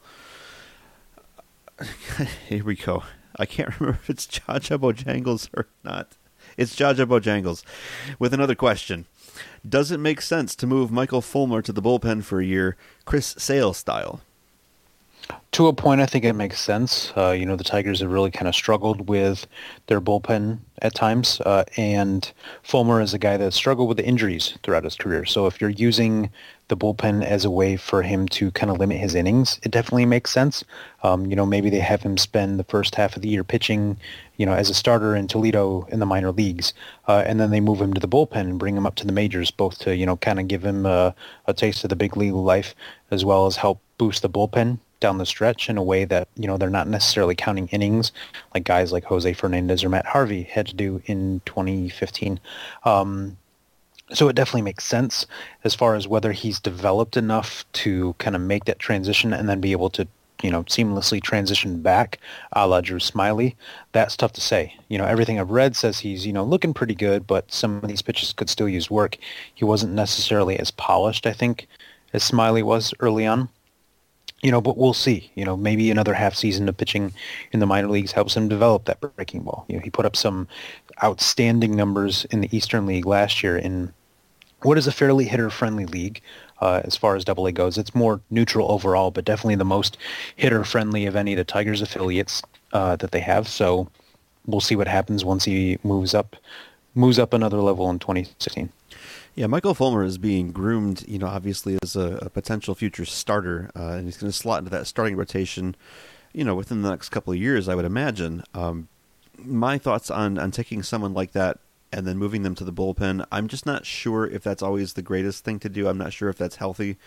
Here we go. I can't remember if it's Jaja Bojangles or not. It's Jaja Bojangles with another question. Does it make sense to move Michael Fulmer to the bullpen for a year, Chris Sale style?
To a point, I think it makes sense. The Tigers have really kind of struggled with their bullpen at times, and Fulmer is a guy that struggled with the injuries throughout his career. So if you're using the bullpen as a way for him to kind of limit his innings, it definitely makes sense. Maybe they have him spend the first half of the year pitching, as a starter in Toledo in the minor leagues, and then they move him to the bullpen and bring him up to the majors, both to, kind of give him a taste of the big league life, as well as help boost the bullpen down the stretch in a way that, they're not necessarily counting innings like guys like Jose Fernandez or Matt Harvey had to do in 2015. So it definitely makes sense as far as whether he's developed enough to kind of make that transition and then be able to, seamlessly transition back a la Drew Smiley. That's tough to say. Everything I've read says he's, looking pretty good, but some of these pitches could still use work. He wasn't necessarily as polished, I think, as Smiley was early on. But we'll see. Maybe another half season of pitching in the minor leagues helps him develop that breaking ball. He put up some outstanding numbers in the Eastern League last year in what is a fairly hitter-friendly league as far as Double A goes. It's more neutral overall, but definitely the most hitter-friendly of any of the Tigers affiliates that they have. So we'll see what happens once he moves up another level in 2016.
Yeah, Michael Fulmer is being groomed, obviously as a potential future starter, and he's going to slot into that starting rotation, within the next couple of years, I would imagine. My thoughts on taking someone like that and then moving them to the bullpen, I'm just not sure if that's always the greatest thing to do. I'm not sure if that's healthy.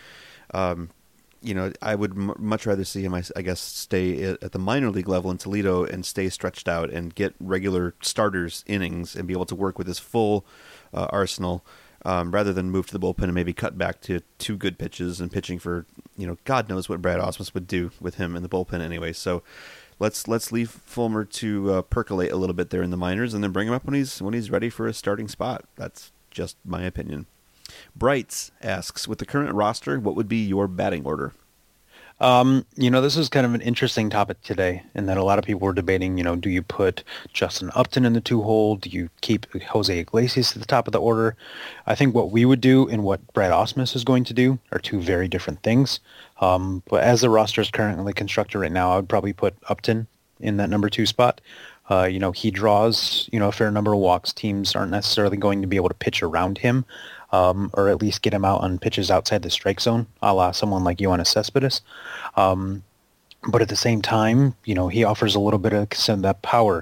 I would much rather see him, I guess, stay at the minor league level in Toledo and stay stretched out and get regular starters innings and be able to work with his full arsenal. Rather than move to the bullpen and maybe cut back to 2 good pitches and pitching for, God knows what Brad Ausmus would do with him in the bullpen anyway. So let's leave Fulmer to percolate a little bit there in the minors and then bring him up when he's ready for a starting spot. That's just my opinion. Brights asks, with the current roster, what would be your batting order?
This is kind of an interesting topic today, in that a lot of people were debating, do you put Justin Upton in the 2-hole? Do you keep Jose Iglesias at the top of the order? I think what we would do and what Brad Ausmus is going to do are 2 very different things. But as the roster is currently constructed right now, I would probably put Upton in that number 2 spot. He draws, a fair number of walks. Teams aren't necessarily going to be able to pitch around him. Or at least get him out on pitches outside the strike zone, a la someone like Yoenis Cespedes. But at the same time, he offers a little bit of that power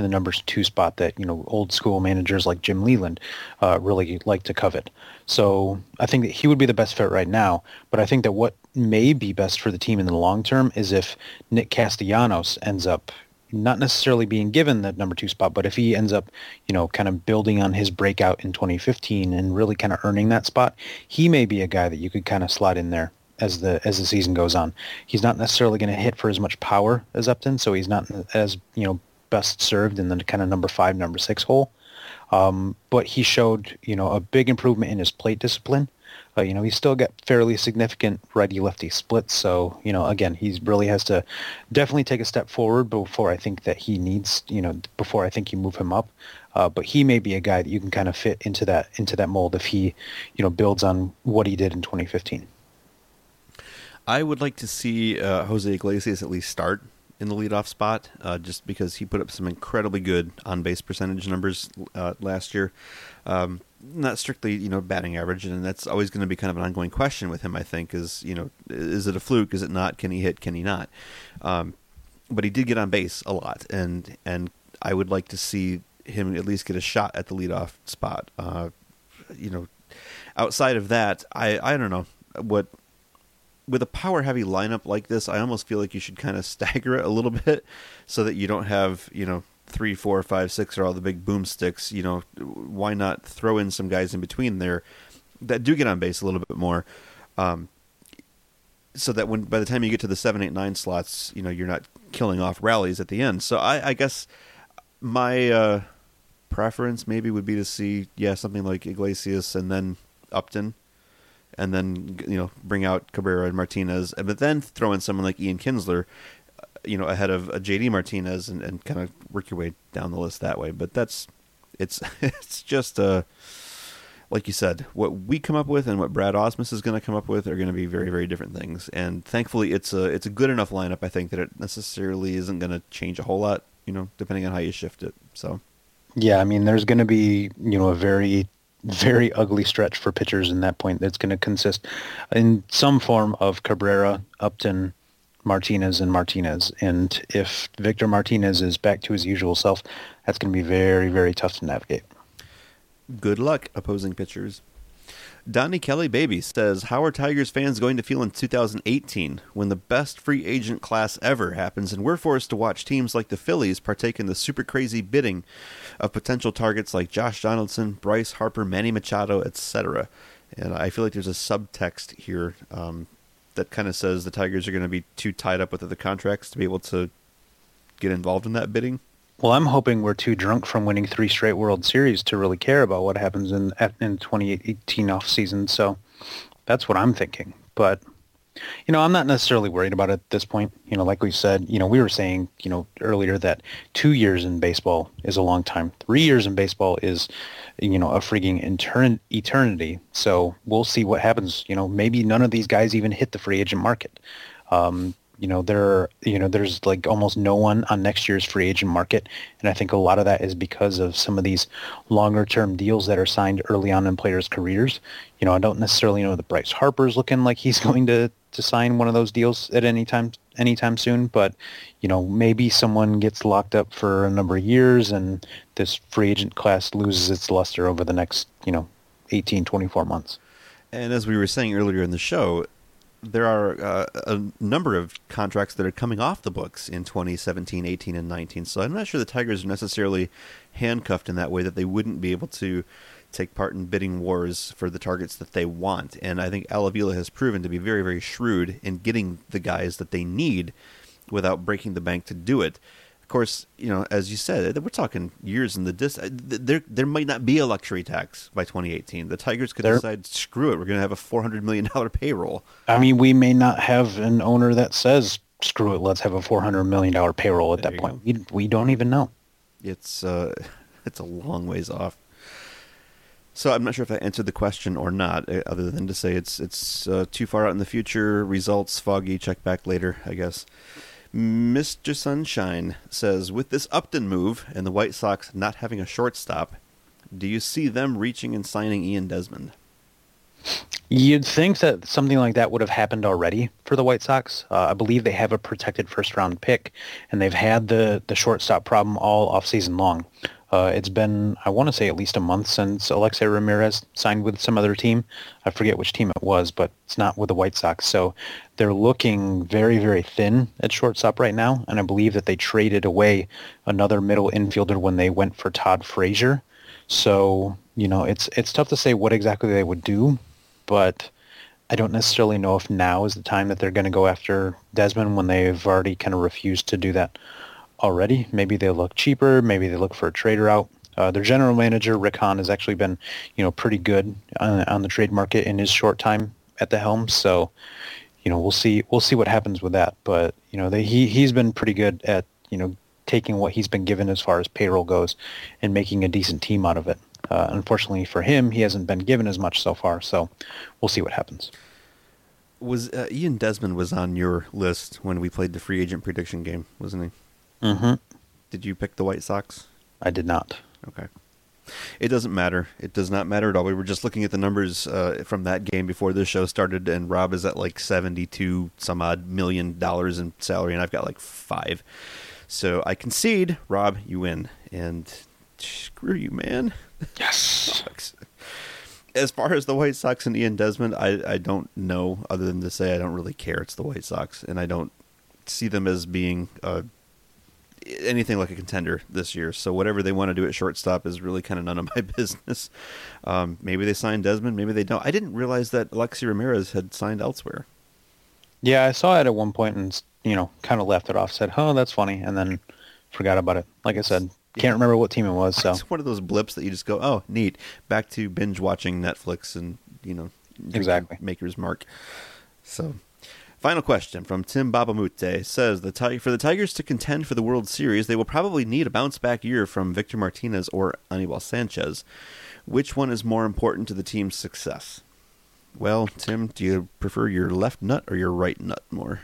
in the number 2 spot that, old school managers like Jim Leland really like to covet. So I think that he would be the best fit right now, but I think that what may be best for the team in the long term is if Nick Castellanos ends up not necessarily being given that number 2 spot, but if he ends up, kind of building on his breakout in 2015 and really kind of earning that spot, he may be a guy that you could kind of slot in there as the season goes on. He's not necessarily going to hit for as much power as Upton, so he's not as, best served in the kind of number 5, number 6 hole. But he showed, a big improvement in his plate discipline. He's still got fairly significant righty-lefty splits. So, again, he really has to definitely take a step forward before I think that he needs, before I think you move him up. But he may be a guy that you can kind of fit into that mold if he, builds on what he did in 2015.
I would like to see Jose Iglesias at least start in the leadoff spot, just because he put up some incredibly good on-base percentage numbers last year. Not strictly, batting average, and that's always going to be kind of an ongoing question with him, I think, is it a fluke? Is it not? Can he hit? Can he not? But he did get on base a lot, and I would like to see him at least get a shot at the leadoff spot. Outside of that, I don't know what. With a power-heavy lineup like this, I almost feel like you should kind of stagger it a little bit so that you don't have, 3, 4, 5, 6 are all the big boomsticks. Why not throw in some guys in between there that do get on base a little bit more, so that by the time you get to the 7, 8, 9 slots, you're not killing off rallies at the end. So I guess my preference maybe would be to see, something like Iglesias and then Upton. And then, bring out Cabrera and Martinez, but then throw in someone like Ian Kinsler, ahead of J.D. Martinez and kind of work your way down the list that way. But it's just, like you said, what we come up with and what Brad Ausmus is going to come up with are going to be very, very different things. And thankfully, it's a good enough lineup, I think, that it necessarily isn't going to change a whole lot, depending on how you shift it. So,
yeah, I mean, there's going to be, a very very ugly stretch for pitchers in that point. That's going to consist in some form of Cabrera, Upton, Martinez, and Martinez. And if Victor Martinez is back to his usual self, that's going to be very, very tough to navigate.
Good luck, opposing pitchers. Donnie Kelly Baby says, how are Tigers fans going to feel in 2018 when the best free agent class ever happens and we're forced to watch teams like the Phillies partake in the super crazy bidding of potential targets like Josh Donaldson, Bryce Harper, Manny Machado, etc.? And I feel like there's a subtext here that kind of says the Tigers are going to be too tied up with other contracts to be able to get involved in that bidding.
Well, I'm hoping we're too drunk from winning 3 straight World Series to really care about what happens in 2018 off season. So that's what I'm thinking. But, I'm not necessarily worried about it at this point. Like we said, we were saying, earlier that 2 years in baseball is a long time. 3 years in baseball is, a freaking eternity. So we'll see what happens. Maybe none of these guys even hit the free agent market. There's like almost no one on next year's free agent market. And I think a lot of that is because of some of these longer term deals that are signed early on in players' careers. I don't necessarily know that Bryce Harper's looking like he's going to sign one of those deals at anytime soon. But, maybe someone gets locked up for a number of years and this free agent class loses its luster over the next, 18, 24 months.
And as we were saying earlier in the show, there are a number of contracts that are coming off the books in 2017, 18, and 19. So I'm not sure the Tigers are necessarily handcuffed in that way that they wouldn't be able to take part in bidding wars for the targets that they want. And I think Al Avila has proven to be very, very shrewd in getting the guys that they need without breaking the bank to do it. Of course, as you said, we're talking years in the there might not be a luxury tax by 2018. The Tigers could decide, screw it, we're going to have a $400 million payroll.
I mean, we may not have an owner that says, screw it, let's have a $400 million payroll at that point. We don't even know.
It's a long ways off. So I'm not sure if I answered the question or not, other than to say it's too far out in the future, results foggy, check back later, I guess. Mr. Sunshine says, with this Upton move and the White Sox not having a shortstop, do you see them reaching and signing Ian Desmond?
You'd think that something like that would have happened already for the White Sox. I believe they have a protected first-round pick, and they've had the shortstop problem all off-season long. It's been, I want to say, at least a month since Alexei Ramirez signed with some other team. I forget which team it was, but it's not with the White Sox. So they're looking very, very thin at shortstop right now, and I believe that they traded away another middle infielder when they went for Todd Frazier. So, it's tough to say what exactly they would do, but I don't necessarily know if now is the time that they're going to go after Desmond when they've already kind of refused to do that already. Maybe they look cheaper. Maybe they look for a trader out. Their general manager, Rick Hahn, has actually been, pretty good on the trade market in his short time at the helm. So, we'll see what happens with that. But, he's been pretty good at, taking what he's been given as far as payroll goes and making a decent team out of it. Unfortunately for him, he hasn't been given as much so far. So we'll see what happens.
Was Ian Desmond was on your list when we played the free agent prediction game, wasn't he?
Mm-hmm.
Did you pick the White Sox?
I did not.
Okay. It doesn't matter. It does not matter at all. We were just looking at the numbers from that game before the show started, and Rob is at like $72 some odd million in salary, and I've got like 5. So I concede, Rob, you win. And screw you, man.
Yes.
As far as the White Sox and Ian Desmond, I don't know, other than to say I don't really care. It's the White Sox, and I don't see them as being anything like a contender this year. So whatever they want to do at shortstop is really kind of none of my business. Maybe they signed Desmond, maybe they don't. I didn't realize that Alexei Ramirez had signed elsewhere.
Yeah, I saw it at one point and, kind of left it off, said, oh, that's funny, and then forgot about it. Like I said, can't remember what team it was. So
it's one of those blips that you just go, oh, neat. Back to binge watching Netflix and,
exactly.
Maker's Mark. So, final question from Tim Babamute says, for the Tigers to contend for the World Series, they will probably need a bounce-back year from Victor Martinez or Anibal Sanchez. Which one is more important to the team's success? Well, Tim, do you prefer your left nut or your right nut more?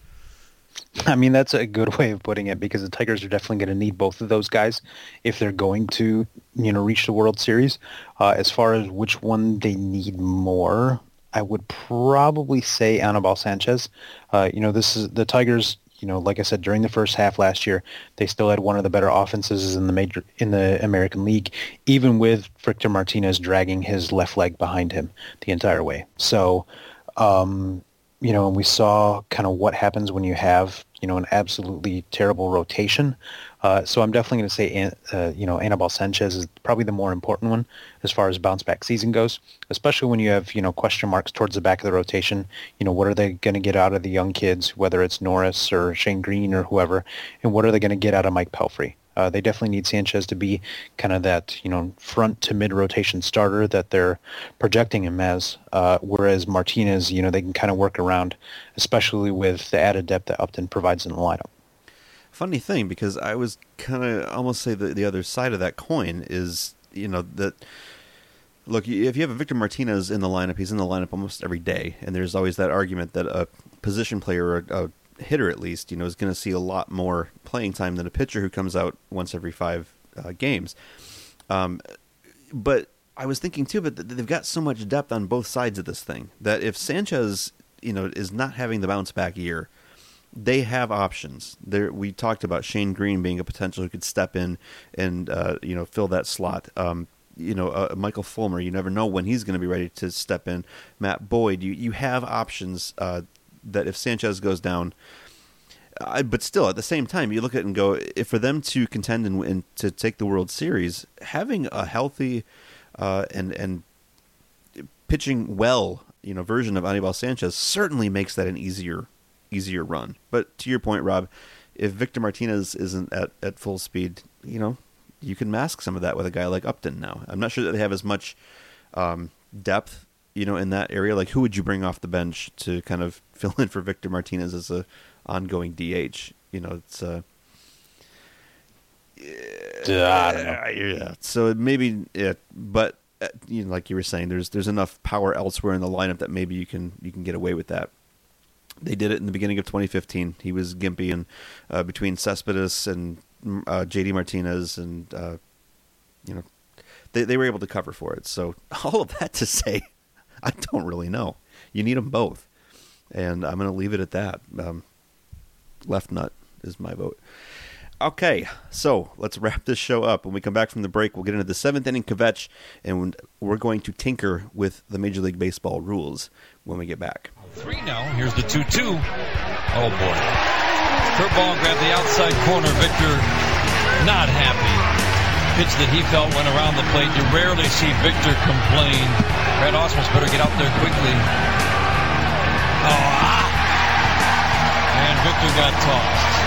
I mean, that's a good way of putting it, because the Tigers are definitely going to need both of those guys if they're going to, reach the World Series. As far as which one they need more, I would probably say Anibal Sanchez. This is the Tigers. Like I said, during the first half last year, they still had one of the better offenses in the American League, even with Victor Martinez dragging his left leg behind him the entire way. So, and we saw kind of what happens when you have, an absolutely terrible rotation. So I'm definitely going to say, Anibal Sanchez is probably the more important one as far as bounce back season goes, especially when you have, question marks towards the back of the rotation. What are they going to get out of the young kids, whether it's Norris or Shane Green or whoever, and what are they going to get out of Mike Pelfrey? They definitely need Sanchez to be kind of that, front to mid rotation starter that they're projecting him as. Whereas Martinez, they can kind of work around, especially with the added depth that Upton provides in the lineup.
Funny thing, because I was kind of almost say the other side of that coin is, that, look, if you have a Victor Martinez in the lineup, he's in the lineup almost every day, and there's always that argument that a position player, or a hitter at least, is going to see a lot more playing time than a pitcher who comes out once every 5 games. But I was thinking too, but they've got so much depth on both sides of this thing that if Sanchez, is not having the bounce back year, they have options. We talked about Shane Green being a potential who could step in and fill that slot. Michael Fulmer, you never know when he's going to be ready to step in. Matt Boyd, you have options that if Sanchez goes down, but still at the same time, you look at it and go, if for them to contend and to take the World Series, having a healthy and pitching well, version of Anibal Sanchez certainly makes that an easier run. But to your point, Rob, if Victor Martinez isn't at full speed, you can mask some of that with a guy like Upton now. I'm not sure that they have as much depth, in that area. Like, who would you bring off the bench to kind of fill in for Victor Martinez as a ongoing DH? It's
I don't know.
Yeah. So maybe, but like you were saying, there's enough power elsewhere in the lineup that maybe you can get away with that. They did it in the beginning of 2015. He was gimpy, and between Cespedes and JD Martinez, and they were able to cover for it. So all of that to say, I don't really know. You need them both. And I'm going to leave it at that. Left nut is my vote. Okay, so let's wrap this show up. When we come back from the break, we'll get into the 7th inning kvetch, and we're going to tinker with the Major League Baseball rules when we get back.
3 now. Here's the 2-2. Oh, boy. Curveball grabbed the outside corner. Victor not happy. Pitch that he felt went around the plate. You rarely see Victor complain. Brad Ausmus better get out there quickly. And Victor got tossed.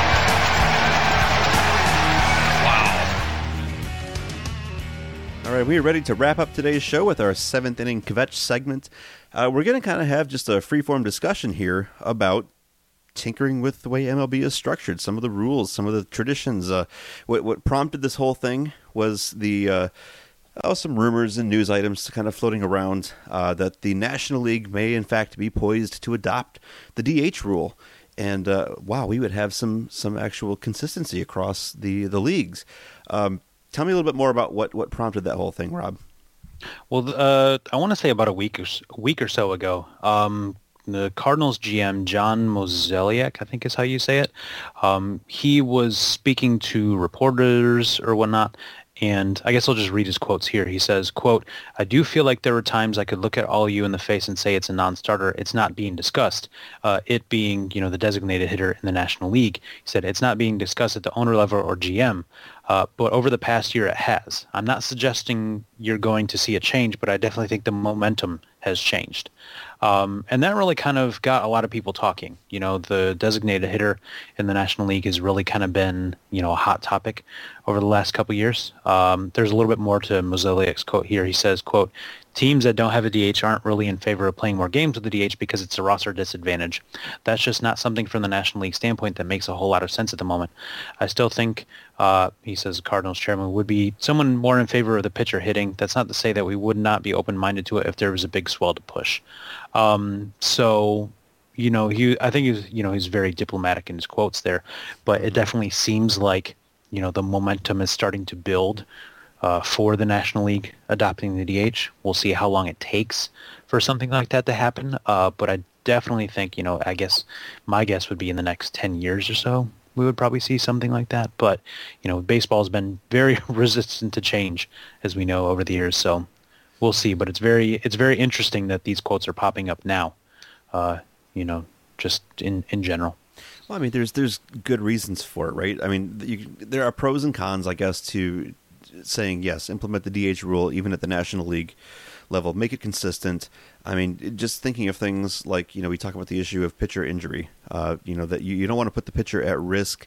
All right, we are ready to wrap up today's show with our 7th inning kvetch segment. We're going to kind of have just a free-form discussion here about tinkering with the way MLB is structured, some of the rules, some of the traditions. What prompted this whole thing was the some rumors and news items kind of floating around that the National League may in fact be poised to adopt the DH rule. And wow, we would have some actual consistency across the leagues. Tell me a little bit more about what prompted that whole thing, Rob.
Well, I want to say about a week or so ago, the Cardinals GM, John Mozeliak, I think is how you say it, he was speaking to reporters or whatnot, and I guess I'll just read his quotes here. He says, quote, "I do feel like there were times I could look at all of you in the face and say it's a non-starter. It's not being discussed." It being, the designated hitter in the National League. He said, "It's not being discussed at the owner level or GM. But over the past year, it has. I'm not suggesting you're going to see a change, but I definitely think the momentum has changed." And that really kind of got a lot of people talking. The designated hitter in the National League has really kind of been, a hot topic over the last couple of years. There's a little bit more to Mozeliak's quote here. He says, quote, "Teams that don't have a DH aren't really in favor of playing more games with the DH because it's a roster disadvantage. That's just not something from the National League standpoint that makes a whole lot of sense at the moment. I still think," he says, the Cardinals chairman, "would be someone more in favor of the pitcher hitting. That's not to say that we would not be open-minded to it if there was a big swell to push." So, I think he's very diplomatic in his quotes there, but it definitely seems like, the momentum is starting to build for the National League adopting the DH. We'll see how long it takes for something like that to happen. But I definitely think, I guess my guess would be in the next 10 years or so, we would probably see something like that. But, baseball has been very resistant to change, as we know, over the years. So we'll see. But it's very interesting that these quotes are popping up now, just in general.
Well, I mean, there's good reasons for it, right? I mean, there are pros and cons, I guess, to saying, yes, implement the DH rule even at the National League level, make it consistent. I mean, just thinking of things like, we talk about the issue of pitcher injury, that you don't want to put the pitcher at risk,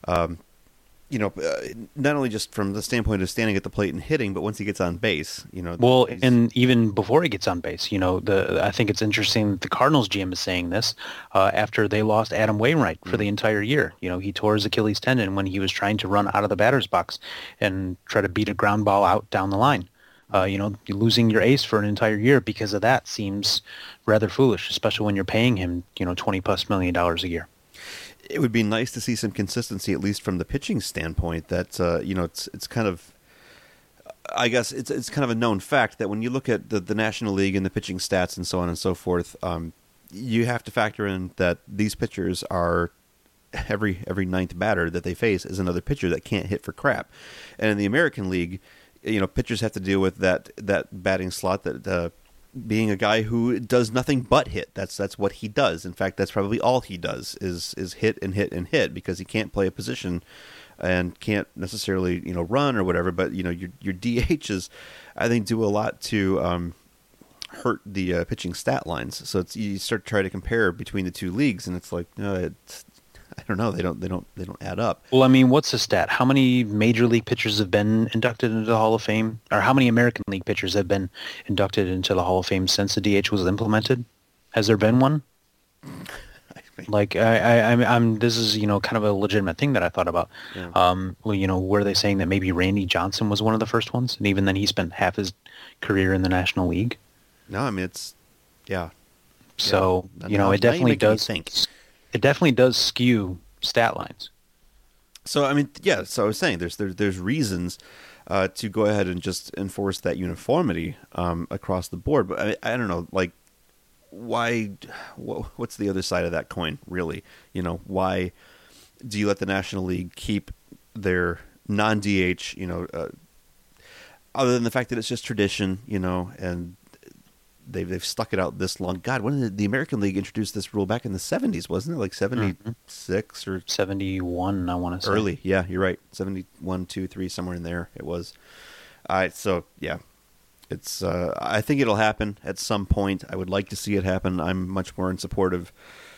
not only just from the standpoint of standing at the plate and hitting, but once he gets on base,
Well, and even before he gets on base, I think it's interesting that the Cardinals GM is saying this after they lost Adam Wainwright for the entire year. He tore his Achilles tendon when he was trying to run out of the batter's box and try to beat a ground ball out down the line. Losing your ace for an entire year because of that seems rather foolish, especially when you're paying him, $20+ million a year.
It would be nice to see some consistency, at least from the pitching standpoint. That it's kind of, I guess it's kind of a known fact that when you look at the National League and the pitching stats and so on and so forth, you have to factor in that these pitchers are every ninth batter that they face is another pitcher that can't hit for crap, and in the American League, pitchers have to deal with that batting slot that. Being a guy who does nothing but hit. That's what he does. In fact, that's probably all he does is hit and hit and hit because he can't play a position and can't necessarily run or whatever. But your DHs, I think, do a lot to hurt the pitching stat lines. So you start to try to compare between the two leagues, and it's like I don't know. They don't add up.
Well, I mean, what's the stat? How many Major League pitchers have been inducted into the Hall of Fame? Or how many American League pitchers have been inducted into the Hall of Fame since the DH was implemented? Has there been one? Like, I'm. This is kind of a legitimate thing that I thought about. Yeah. Were they saying that maybe Randy Johnson was one of the first ones, and even then he spent half his career in the National League?
No, I mean it's, yeah.
So it definitely does think. It definitely does skew stat lines.
So I mean, yeah. So I was saying, there's reasons to go ahead and just enforce that uniformity across the board. But I don't know, like, why? What's the other side of that coin, really? You know, why do you let the National League keep their non-DH, other than the fact that it's just tradition, and they've stuck it out this long. God, when did the American League introduce this rule? Back in the 70s, wasn't it? Like 76 or
71, I want to say.
Early, yeah, you're right. 71, 2, 3, somewhere in there it was. So yeah, it's. I think it'll happen at some point. I would like to see it happen. I'm much more in support of,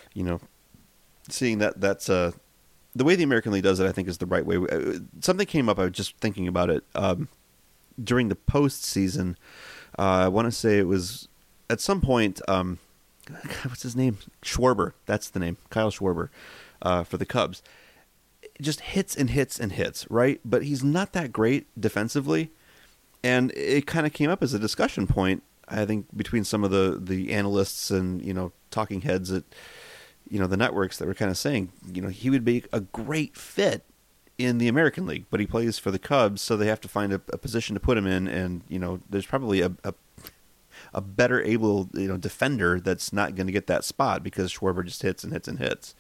seeing that's the way the American League does it. I think is the right way. Something came up. I was just thinking about it during the postseason. I want to say it was at some point. What's his name? Schwarber. That's the name. Kyle Schwarber for the Cubs. Just hits and hits and hits, right? But he's not that great defensively. And it kind of came up as a discussion point, I think, between some of the analysts and, talking heads at, the networks that were kind of saying, he would be a great fit in the American League, but he plays for the Cubs, so they have to find a position to put him in. And, there's probably a better able, defender that's not going to get that spot because Schwarber just hits and hits and hits.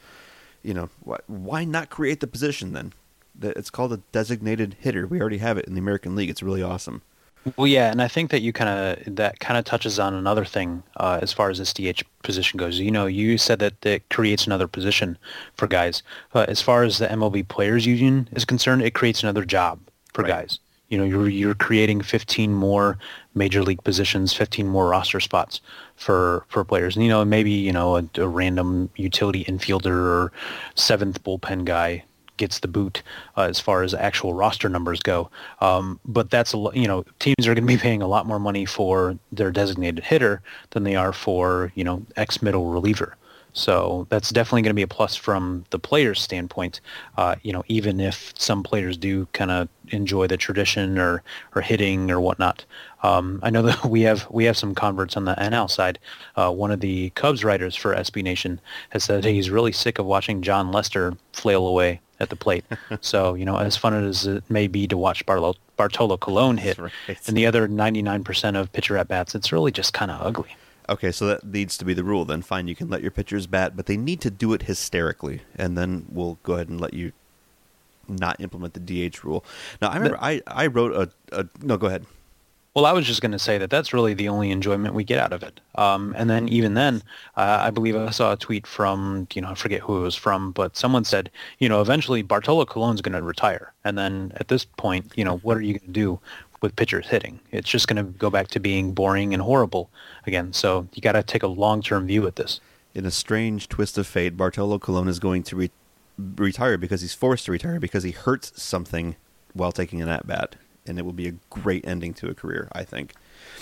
Why not create the position then? It's called a designated hitter. We already have it in the American League. It's really awesome.
Well, yeah, and I think that that kind of touches on another thing as far as this DH position goes. You said that it creates another position for guys. As far as the MLB Players Union is concerned, it creates another job for guys. You're creating 15 more major league positions, 15 more roster spots for players. And, maybe a random utility infielder or seventh bullpen guy gets the boot as far as actual roster numbers go. But that's teams are going to be paying a lot more money for their designated hitter than they are for ex middle reliever. So that's definitely going to be a plus from the player's standpoint. Even if some players do kind of enjoy the tradition or hitting or whatnot. I know that we have some converts on the NL side. One of the Cubs writers for SB Nation has said he's really sick of watching John Lester flail away at the plate. So, as fun as it may be to watch Bartolo Colon hit and the other 99% of pitcher at-bats, it's really just kind of ugly.
Okay, so that needs to be the rule then. Fine, you can let your pitchers bat, but they need to do it hysterically, and then we'll go ahead and let you not implement the DH rule. Now, I remember I wrote No, go ahead.
Well, I was just going to say that's really the only enjoyment we get out of it. And then even then, I believe I saw a tweet from, I forget who it was from, but someone said, eventually Bartolo Colon's going to retire. And then at this point, what are you going to do with pitchers hitting? It's just going to go back to being boring and horrible again. So you got to take a long-term view at this.
In a strange twist of fate, Bartolo Colon is going to retire because he's forced to retire because he hurts something while taking an at-bat. And it will be a great ending to a career, I think.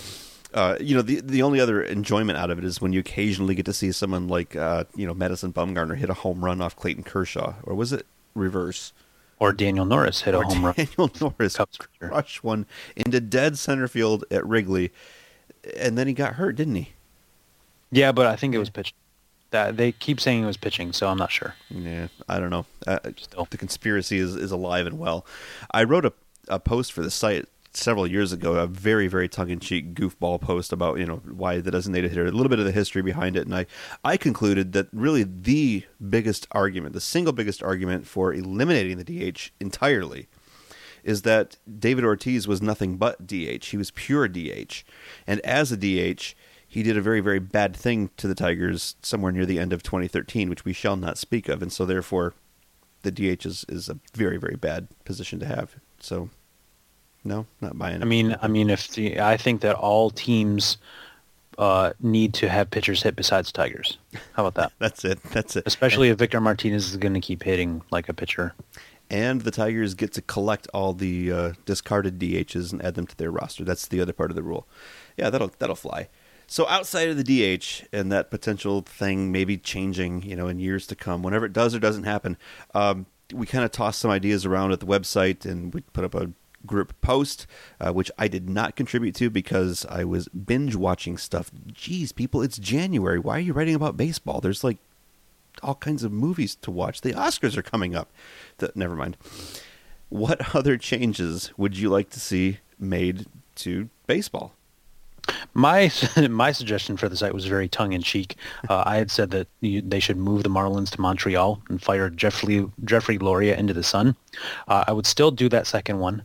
The only other enjoyment out of it is when you occasionally get to see someone like, Madison Bumgarner hit a home run off Clayton Kershaw. Or was it reverse?
Or Daniel Norris hit a home run.
Daniel Norris crushed one into dead center field at Wrigley. And then he got hurt, didn't he?
Yeah, but I think it was pitching. They keep saying it was pitching, so I'm not sure.
Yeah, I don't know. The conspiracy is alive and well. I wrote a post for the site several years ago, a very, very tongue-in-cheek goofball post about, why the designated hitter, a little bit of the history behind it. And I concluded that really the single biggest argument for eliminating the DH entirely is that David Ortiz was nothing but DH. He was pure DH. And as a DH, he did a very, very bad thing to the Tigers somewhere near the end of 2013, which we shall not speak of. And so therefore, the DH is a very, very bad position to have. So, no, not buying it.
I think that all teams need to have pitchers hit besides Tigers. How about that?
That's it.
Especially if Victor Martinez is going to keep hitting like a pitcher.
And the Tigers get to collect all the discarded DHs and add them to their roster. That's the other part of the rule. Yeah, that'll fly. So outside of the DH and that potential thing maybe changing, in years to come, whenever it does or doesn't happen, we kind of tossed some ideas around at the website, and we put up a group post, which I did not contribute to because I was binge watching stuff. Geez, people, it's January. Why are you writing about baseball? There's like all kinds of movies to watch. The Oscars are coming up. Never mind. what other changes would you like to see made to baseball?
My suggestion for the site was very tongue-in-cheek. I had said that they should move the Marlins to Montreal and fire Jeffrey Loria into the sun. I would still do that second one.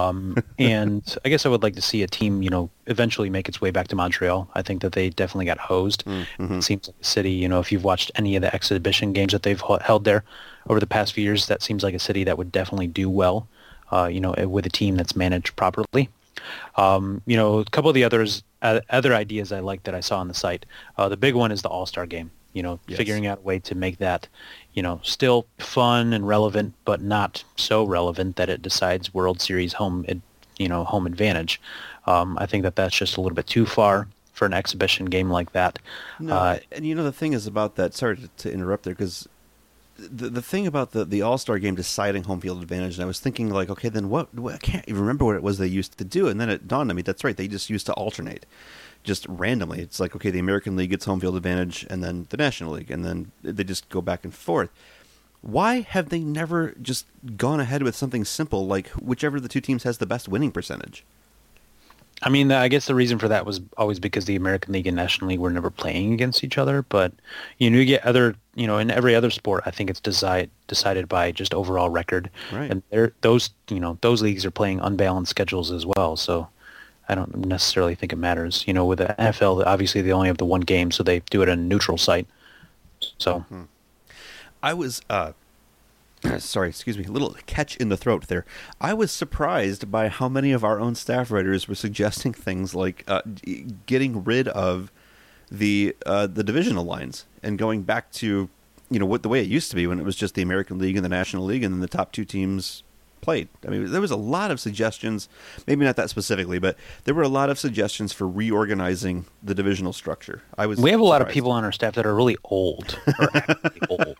And I guess I would like to see a team, eventually make its way back to Montreal. I think that they definitely got hosed. Mm-hmm. It seems like a city, if you've watched any of the exhibition games that they've held there over the past few years, that seems like a city that would definitely do well, with a team that's managed properly. A couple of the other ideas I like that I saw on the site. The big one is the All-Star game. Yes. Figuring out a way to make that, still fun and relevant, but not so relevant that it decides World Series home advantage. I think that that's just a little bit too far for an exhibition game like that.
No, and the thing is about that. Sorry to interrupt there, because the thing about the All-Star game deciding home field advantage, and I was thinking like, okay, then what? I can't even remember what it was they used to do, and then it dawned on me, that's right, they just used to alternate, just randomly. It's like, okay, the American League gets home field advantage, and then the National League, and then they just go back and forth. Why have they never just gone ahead with something simple, like whichever the two teams has the best winning percentage?
I mean, I guess the reason for that was always because the American League and National League were never playing against each other. But, you get other, in every other sport, I think it's decided by just overall record.
Right.
And those leagues are playing unbalanced schedules as well. So I don't necessarily think it matters. With the NFL, obviously they only have the one game, so they do it on a neutral site. So
I was... sorry, excuse me, a little catch in the throat there. I was surprised by how many of our own staff writers were suggesting things like getting rid of the divisional lines and going back to, what the way it used to be when it was just the American League and the National League and then the top two teams played. I mean, there was a lot of suggestions, maybe not that specifically, but there were a lot of suggestions for reorganizing the divisional structure. We have
a lot of people on our staff that are really old, or actually old.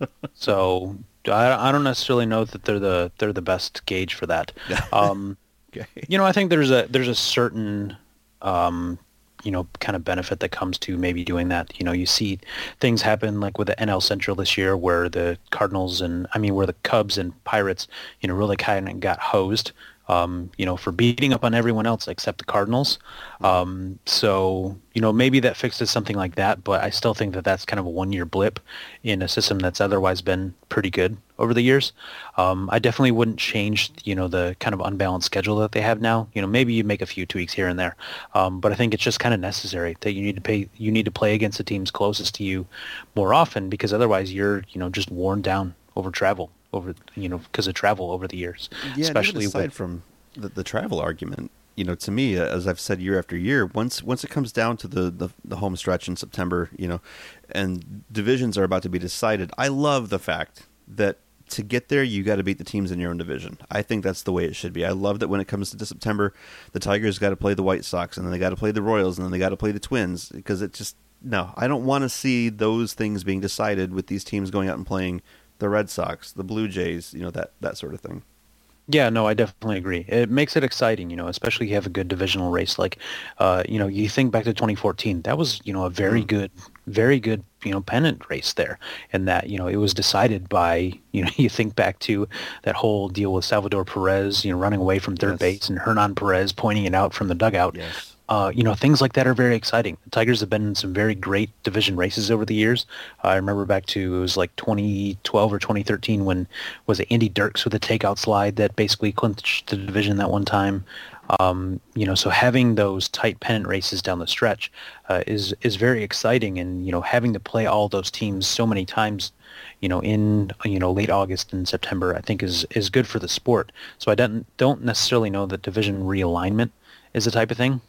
So I don't necessarily know that they're the best gauge for that.
Okay.
I think there's a certain kind of benefit that comes to maybe doing that. You see things happen like with the NL Central this year, where the where the Cubs and Pirates, really kind of got hosed. For beating up on everyone else except the Cardinals. So, maybe that fixes something like that, but I still think that that's kind of a one-year blip in a system that's otherwise been pretty good over the years. I definitely wouldn't change, the kind of unbalanced schedule that they have now. Maybe you make a few tweaks here and there, but I think it's just kind of necessary that you need to play against the teams closest to you more often, because otherwise you're, just worn down over travel. Because of travel over the years.
Yeah,
especially
aside from the travel argument, to me, as I've said year after year, once it comes down to the home stretch in September, and divisions are about to be decided, I love the fact that to get there, you got to beat the teams in your own division. I think that's the way it should be. I love that when it comes to September, the Tigers got to play the White Sox, and then they got to play the Royals, and then they got to play the Twins, because it just, no, I don't want to see those things being decided with these teams going out and playing the Red Sox, the Blue Jays, that sort of thing.
Yeah, no, I definitely agree. It makes it exciting, especially you have a good divisional race. Like, you think back to 2014, that was, a very good, pennant race there. And that, it was decided by, you think back to that whole deal with Salvador Perez, running away from third base, and Hernan Perez pointing it out from the dugout.
Yes.
Things like that are very exciting. The Tigers have been in some very great division races over the years. I remember back to, it was like 2012 or 2013 when was it Andy Dirks with a takeout slide that basically clinched the division that one time. So having those tight pennant races down the stretch is very exciting, and having to play all those teams so many times in late August and September, I think is good for the sport. So I don't necessarily know that division realignment is the type of thing.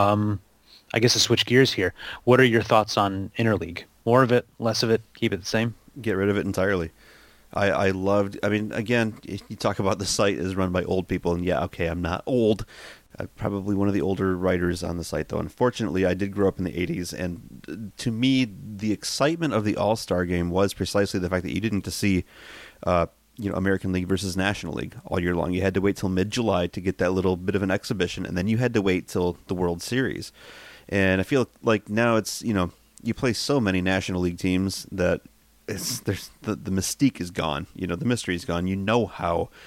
I guess to switch gears here, what are your thoughts on interleague? More of it, less of it, keep it the same?
Get rid of it entirely. I loved, again, you talk about the site is run by old people, and yeah, okay, I'm not old. I'm probably one of the older writers on the site, though. Unfortunately, I did grow up in the 80s, and to me, the excitement of the All-Star game was precisely the fact that you didn't get to see American League versus National League all year long. You had to wait till mid-July to get that little bit of an exhibition, and then you had to wait till the World Series. And I feel like now it's, you play so many National League teams that the mystique is gone. The mystery is gone. How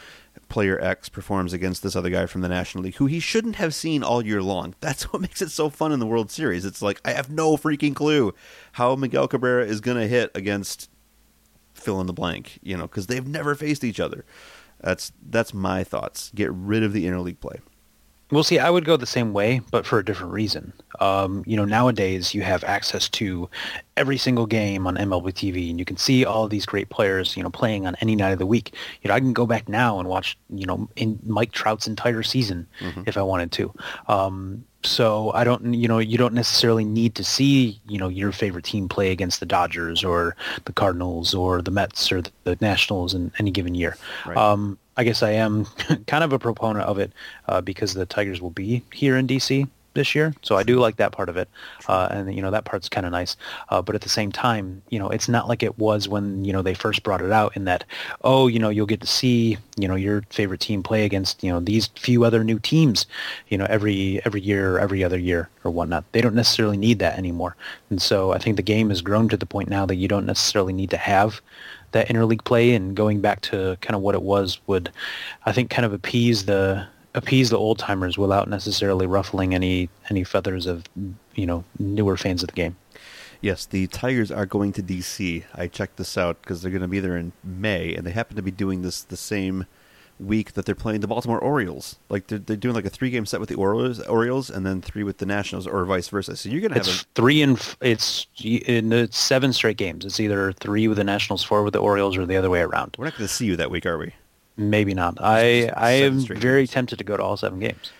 player X performs against this other guy from the National League who he shouldn't have seen all year long. That's what makes it so fun in the World Series. It's like, I have no freaking clue how Miguel Cabrera is going to hit against fill in the blank, because they've never faced each other. That's my thoughts. Get rid of the interleague play.
Well, see, I would go the same way, but for a different reason. Nowadays you have access to every single game on MLB TV, and you can see all these great players, playing on any night of the week. I can go back now and watch, in Mike Trout's entire season if I wanted to. So I don't, you don't necessarily need to see, your favorite team play against the Dodgers or the Cardinals or the Mets or the Nationals in any given year. Right. I guess I am kind of a proponent of it because the Tigers will be here in DC this year. So I do like that part of it. And, that part's kind of nice. But at the same time, it's not like it was when, they first brought it out in that, you'll get to see, your favorite team play against, these few other new teams, every year or every other year or whatnot. They don't necessarily need that anymore. And so I think the game has grown to the point now that you don't necessarily need to have that interleague play, and going back to kind of what it was would, I think, kind of appease the old timers without necessarily ruffling any feathers of newer fans of the game.
Yes, the Tigers are going to DC. I checked this out because they're going to be there in May, and they happen to be doing this the same week that they're playing the Baltimore Orioles. Like they're doing like a 3-game set with the Orioles, and then 3 with the Nationals, or vice versa. So you're going to have
it's in the 7 straight games. It's either 3 with the Nationals, 4 with the Orioles, or the other way around.
We're not going to see you that week, are we?
Maybe not. I am very tempted to go to all 7 games.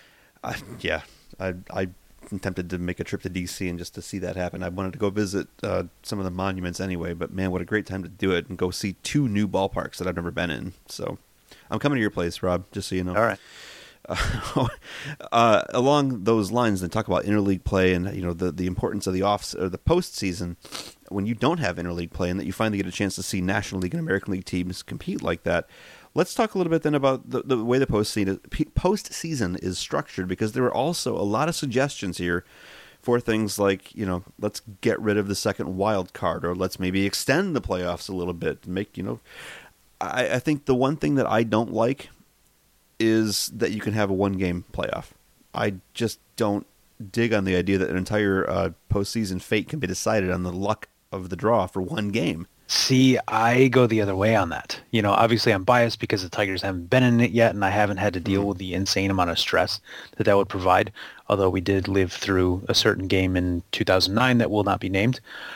I'm tempted to make a trip to DC and just to see that happen. I wanted to go visit some of the monuments anyway, but man, what a great time to do it and go see 2 new ballparks that I've never been in. So I'm coming to your place, Rob, just so you know.
All
right. Along those lines, then talk about interleague play and the importance of the the postseason when you don't have interleague play and that you finally get a chance to see National League and American League teams compete like that. Let's talk a little bit then about the way the postseason is structured, because there were also a lot of suggestions here for things like, let's get rid of the second wild card, or let's maybe extend the playoffs a little bit and make, I think the one thing that I don't like is that you can have a 1-game playoff. I just don't dig on the idea that an entire postseason fate can be decided on the luck of the draw for 1 game.
See, I go the other way on that. Obviously I'm biased because the Tigers haven't been in it yet, and I haven't had to deal with the insane amount of stress that would provide, although we did live through a certain game in 2009 that will not be named.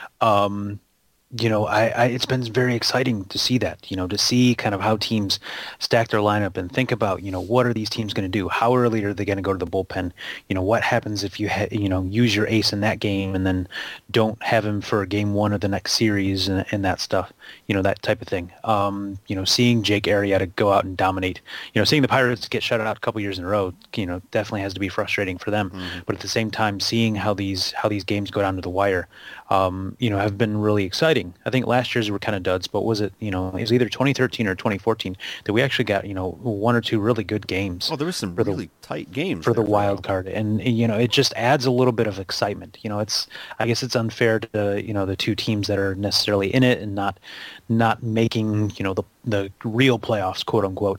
It's been very exciting to see that, to see kind of how teams stack their lineup and think about, what are these teams going to do? How early are they going to go to the bullpen? What happens if you, use your ace in that game and then don't have him for game 1 of the next series and that stuff, that type of thing. Seeing Jake Arrieta go out and dominate, seeing the Pirates get shut out a couple years in a row, definitely has to be frustrating for them. Mm-hmm. But at the same time, seeing how these games go down to the wire, have been really exciting. I think last year's were kind of duds, but was it, it was either 2013 or 2014 that we actually got, 1 or 2 really good games.
Oh, there was some really tight games
for the wild card. And, it just adds a little bit of excitement. I guess it's unfair to, the 2 teams that are necessarily in it and not making, the real playoffs, quote unquote.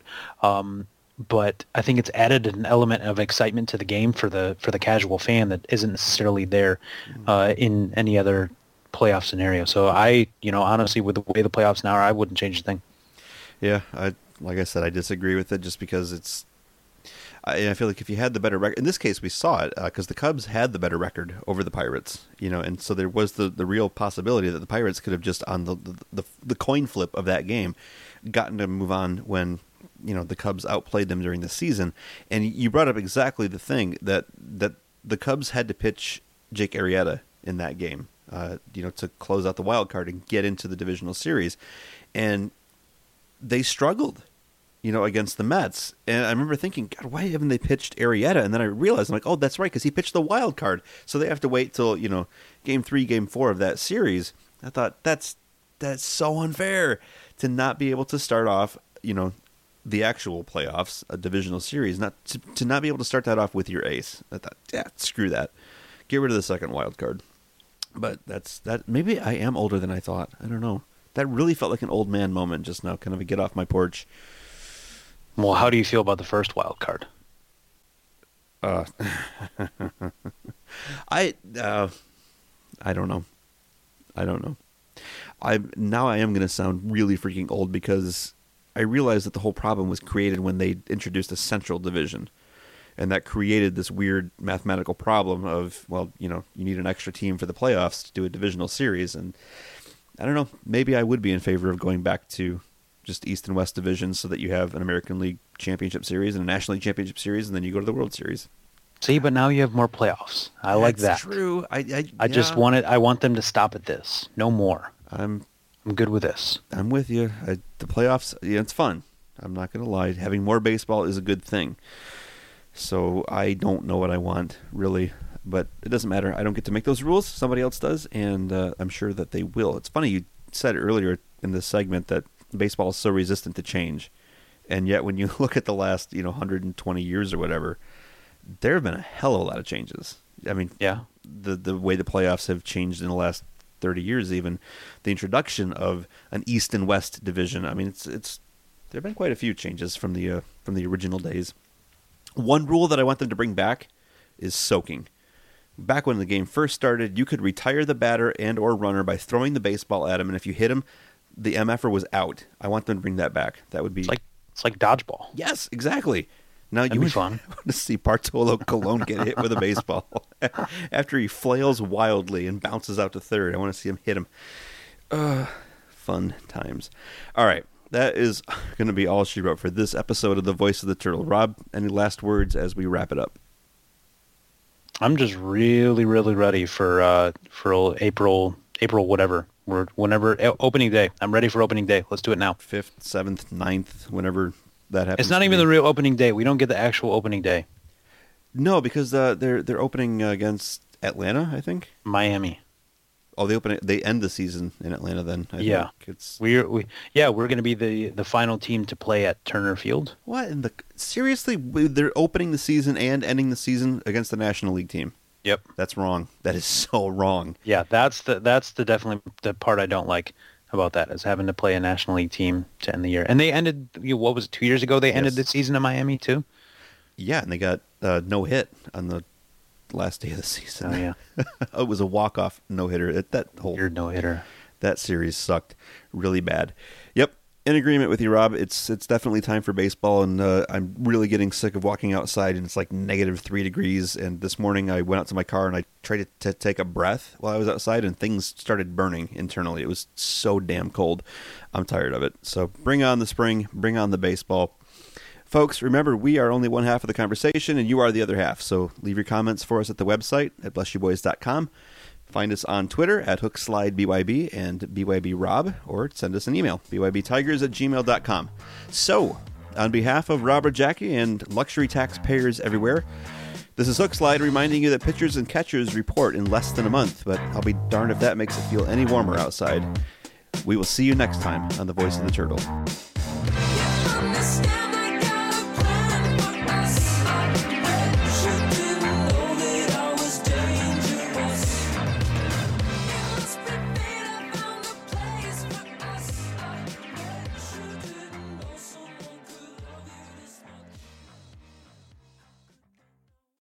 But I think it's added an element of excitement to the game for the casual fan that isn't necessarily there in any other playoff scenario. So I, honestly, with the way the playoffs now are, I wouldn't change a thing.
Yeah, like I said, I disagree with it just because I feel like if you had the better record, in this case we saw it because the Cubs had the better record over the Pirates, and so there was the real possibility that the Pirates could have just on the coin flip of that game gotten to move on when the Cubs outplayed them during the season. And you brought up exactly the thing that the Cubs had to pitch Jake Arrieta in that game, to close out the wild card and get into the divisional series, and they struggled, against the Mets. And I remember thinking, God, why haven't they pitched Arrieta? And then I realized, I'm like, oh, that's right, because he pitched the wild card, so they have to wait till game 3, game 4 of that series. I thought that's so unfair to not be able to start off, the actual playoffs, a divisional series, not to not be able to start that off with your ace. I thought, screw that. Get rid of the second wild card. But that. Maybe I am older than I thought. I don't know. That really felt like an old man moment just now. Kind of a get off my porch.
Well, how do you feel about the first wild card?
I don't know. I am going to sound really freaking old because I realized that the whole problem was created when they introduced a central division. And that created this weird mathematical problem of, well, you need an extra team for the playoffs to do a divisional series. And I don't know, maybe I would be in favor of going back to just East and West divisions so that you have an American League Championship Series and a National League Championship Series, and then you go to the World Series.
See, but now you have more playoffs. I like that.
That's true.
I just want them to stop at this. No more. I'm good with this.
I'm with you. The playoffs, it's fun. I'm not going to lie. Having more baseball is a good thing. So I don't know what I want, really. But it doesn't matter. I don't get to make those rules. Somebody else does, and I'm sure that they will. It's funny, you said earlier in this segment that baseball is so resistant to change. And yet when you look at the last 120 years or whatever, there have been a hell of a lot of changes. I mean,
yeah,
the way the playoffs have changed in the last 30 years, even the introduction of an East and West division. I mean, it's there have been quite a few changes from the original days. One rule that I want them to bring back is soaking. Back when the game first started, you could retire the batter and or runner by throwing the baseball at him, and if you hit him, the MFer was out. I want them to bring that back. That would be
it's like dodgeball.
Yes, exactly. Now
That'd be fun.
I want to see Bartolo Colon get hit with a baseball after he flails wildly and bounces out to third. I want to see him hit him. Fun times. All right. That is going to be all she wrote for this episode of The Voice of the Turtle. Rob, any last words as we wrap it up?
I'm just really, really ready for April whatever. Whenever opening day. I'm ready for opening day. Let's do it now.
5th, 7th, 9th, whenever that happens.
It's not even the real opening day. We don't get the actual opening day.
No, because they're opening against Atlanta, I think.
Miami.
Oh, they end the season in Atlanta then. I think.
We're going to be the final team to play at Turner Field.
What seriously? They're opening the season and ending the season against the National League team.
Yep,
that's wrong. That is so wrong.
Yeah, that's definitely the part I don't like about that, is having to play a National League team to end the year. And they ended. What was it? 2 years ago they ended the season in Miami too. Yeah,
and they got no hit on the last day of the season.
Oh, yeah.
It was a walk-off no-hitter. That whole
weird no-hitter.
That series sucked really bad. Yep, in agreement with you, Rob. It's definitely time for baseball, and I'm really getting sick of walking outside, and it's like -3 degrees. And this morning I went out to my car, and I tried to take a breath while I was outside, and things started burning internally. It was so damn cold. I'm tired of it. So bring on the spring. Bring on the baseball. Folks, remember, we are only one half of the conversation, and you are the other half. So leave your comments for us at the website at blessyouboys.com. Find us on Twitter at HookSlideBYB and BYBRob, or send us an email, bybtigers@gmail.com. So, on behalf of Rob or Jackie and luxury taxpayers everywhere, this is Hookslide reminding you that pitchers and catchers report in less than a month, but I'll be darned if that makes it feel any warmer outside. We will see you next time on The Voice of the Turtle.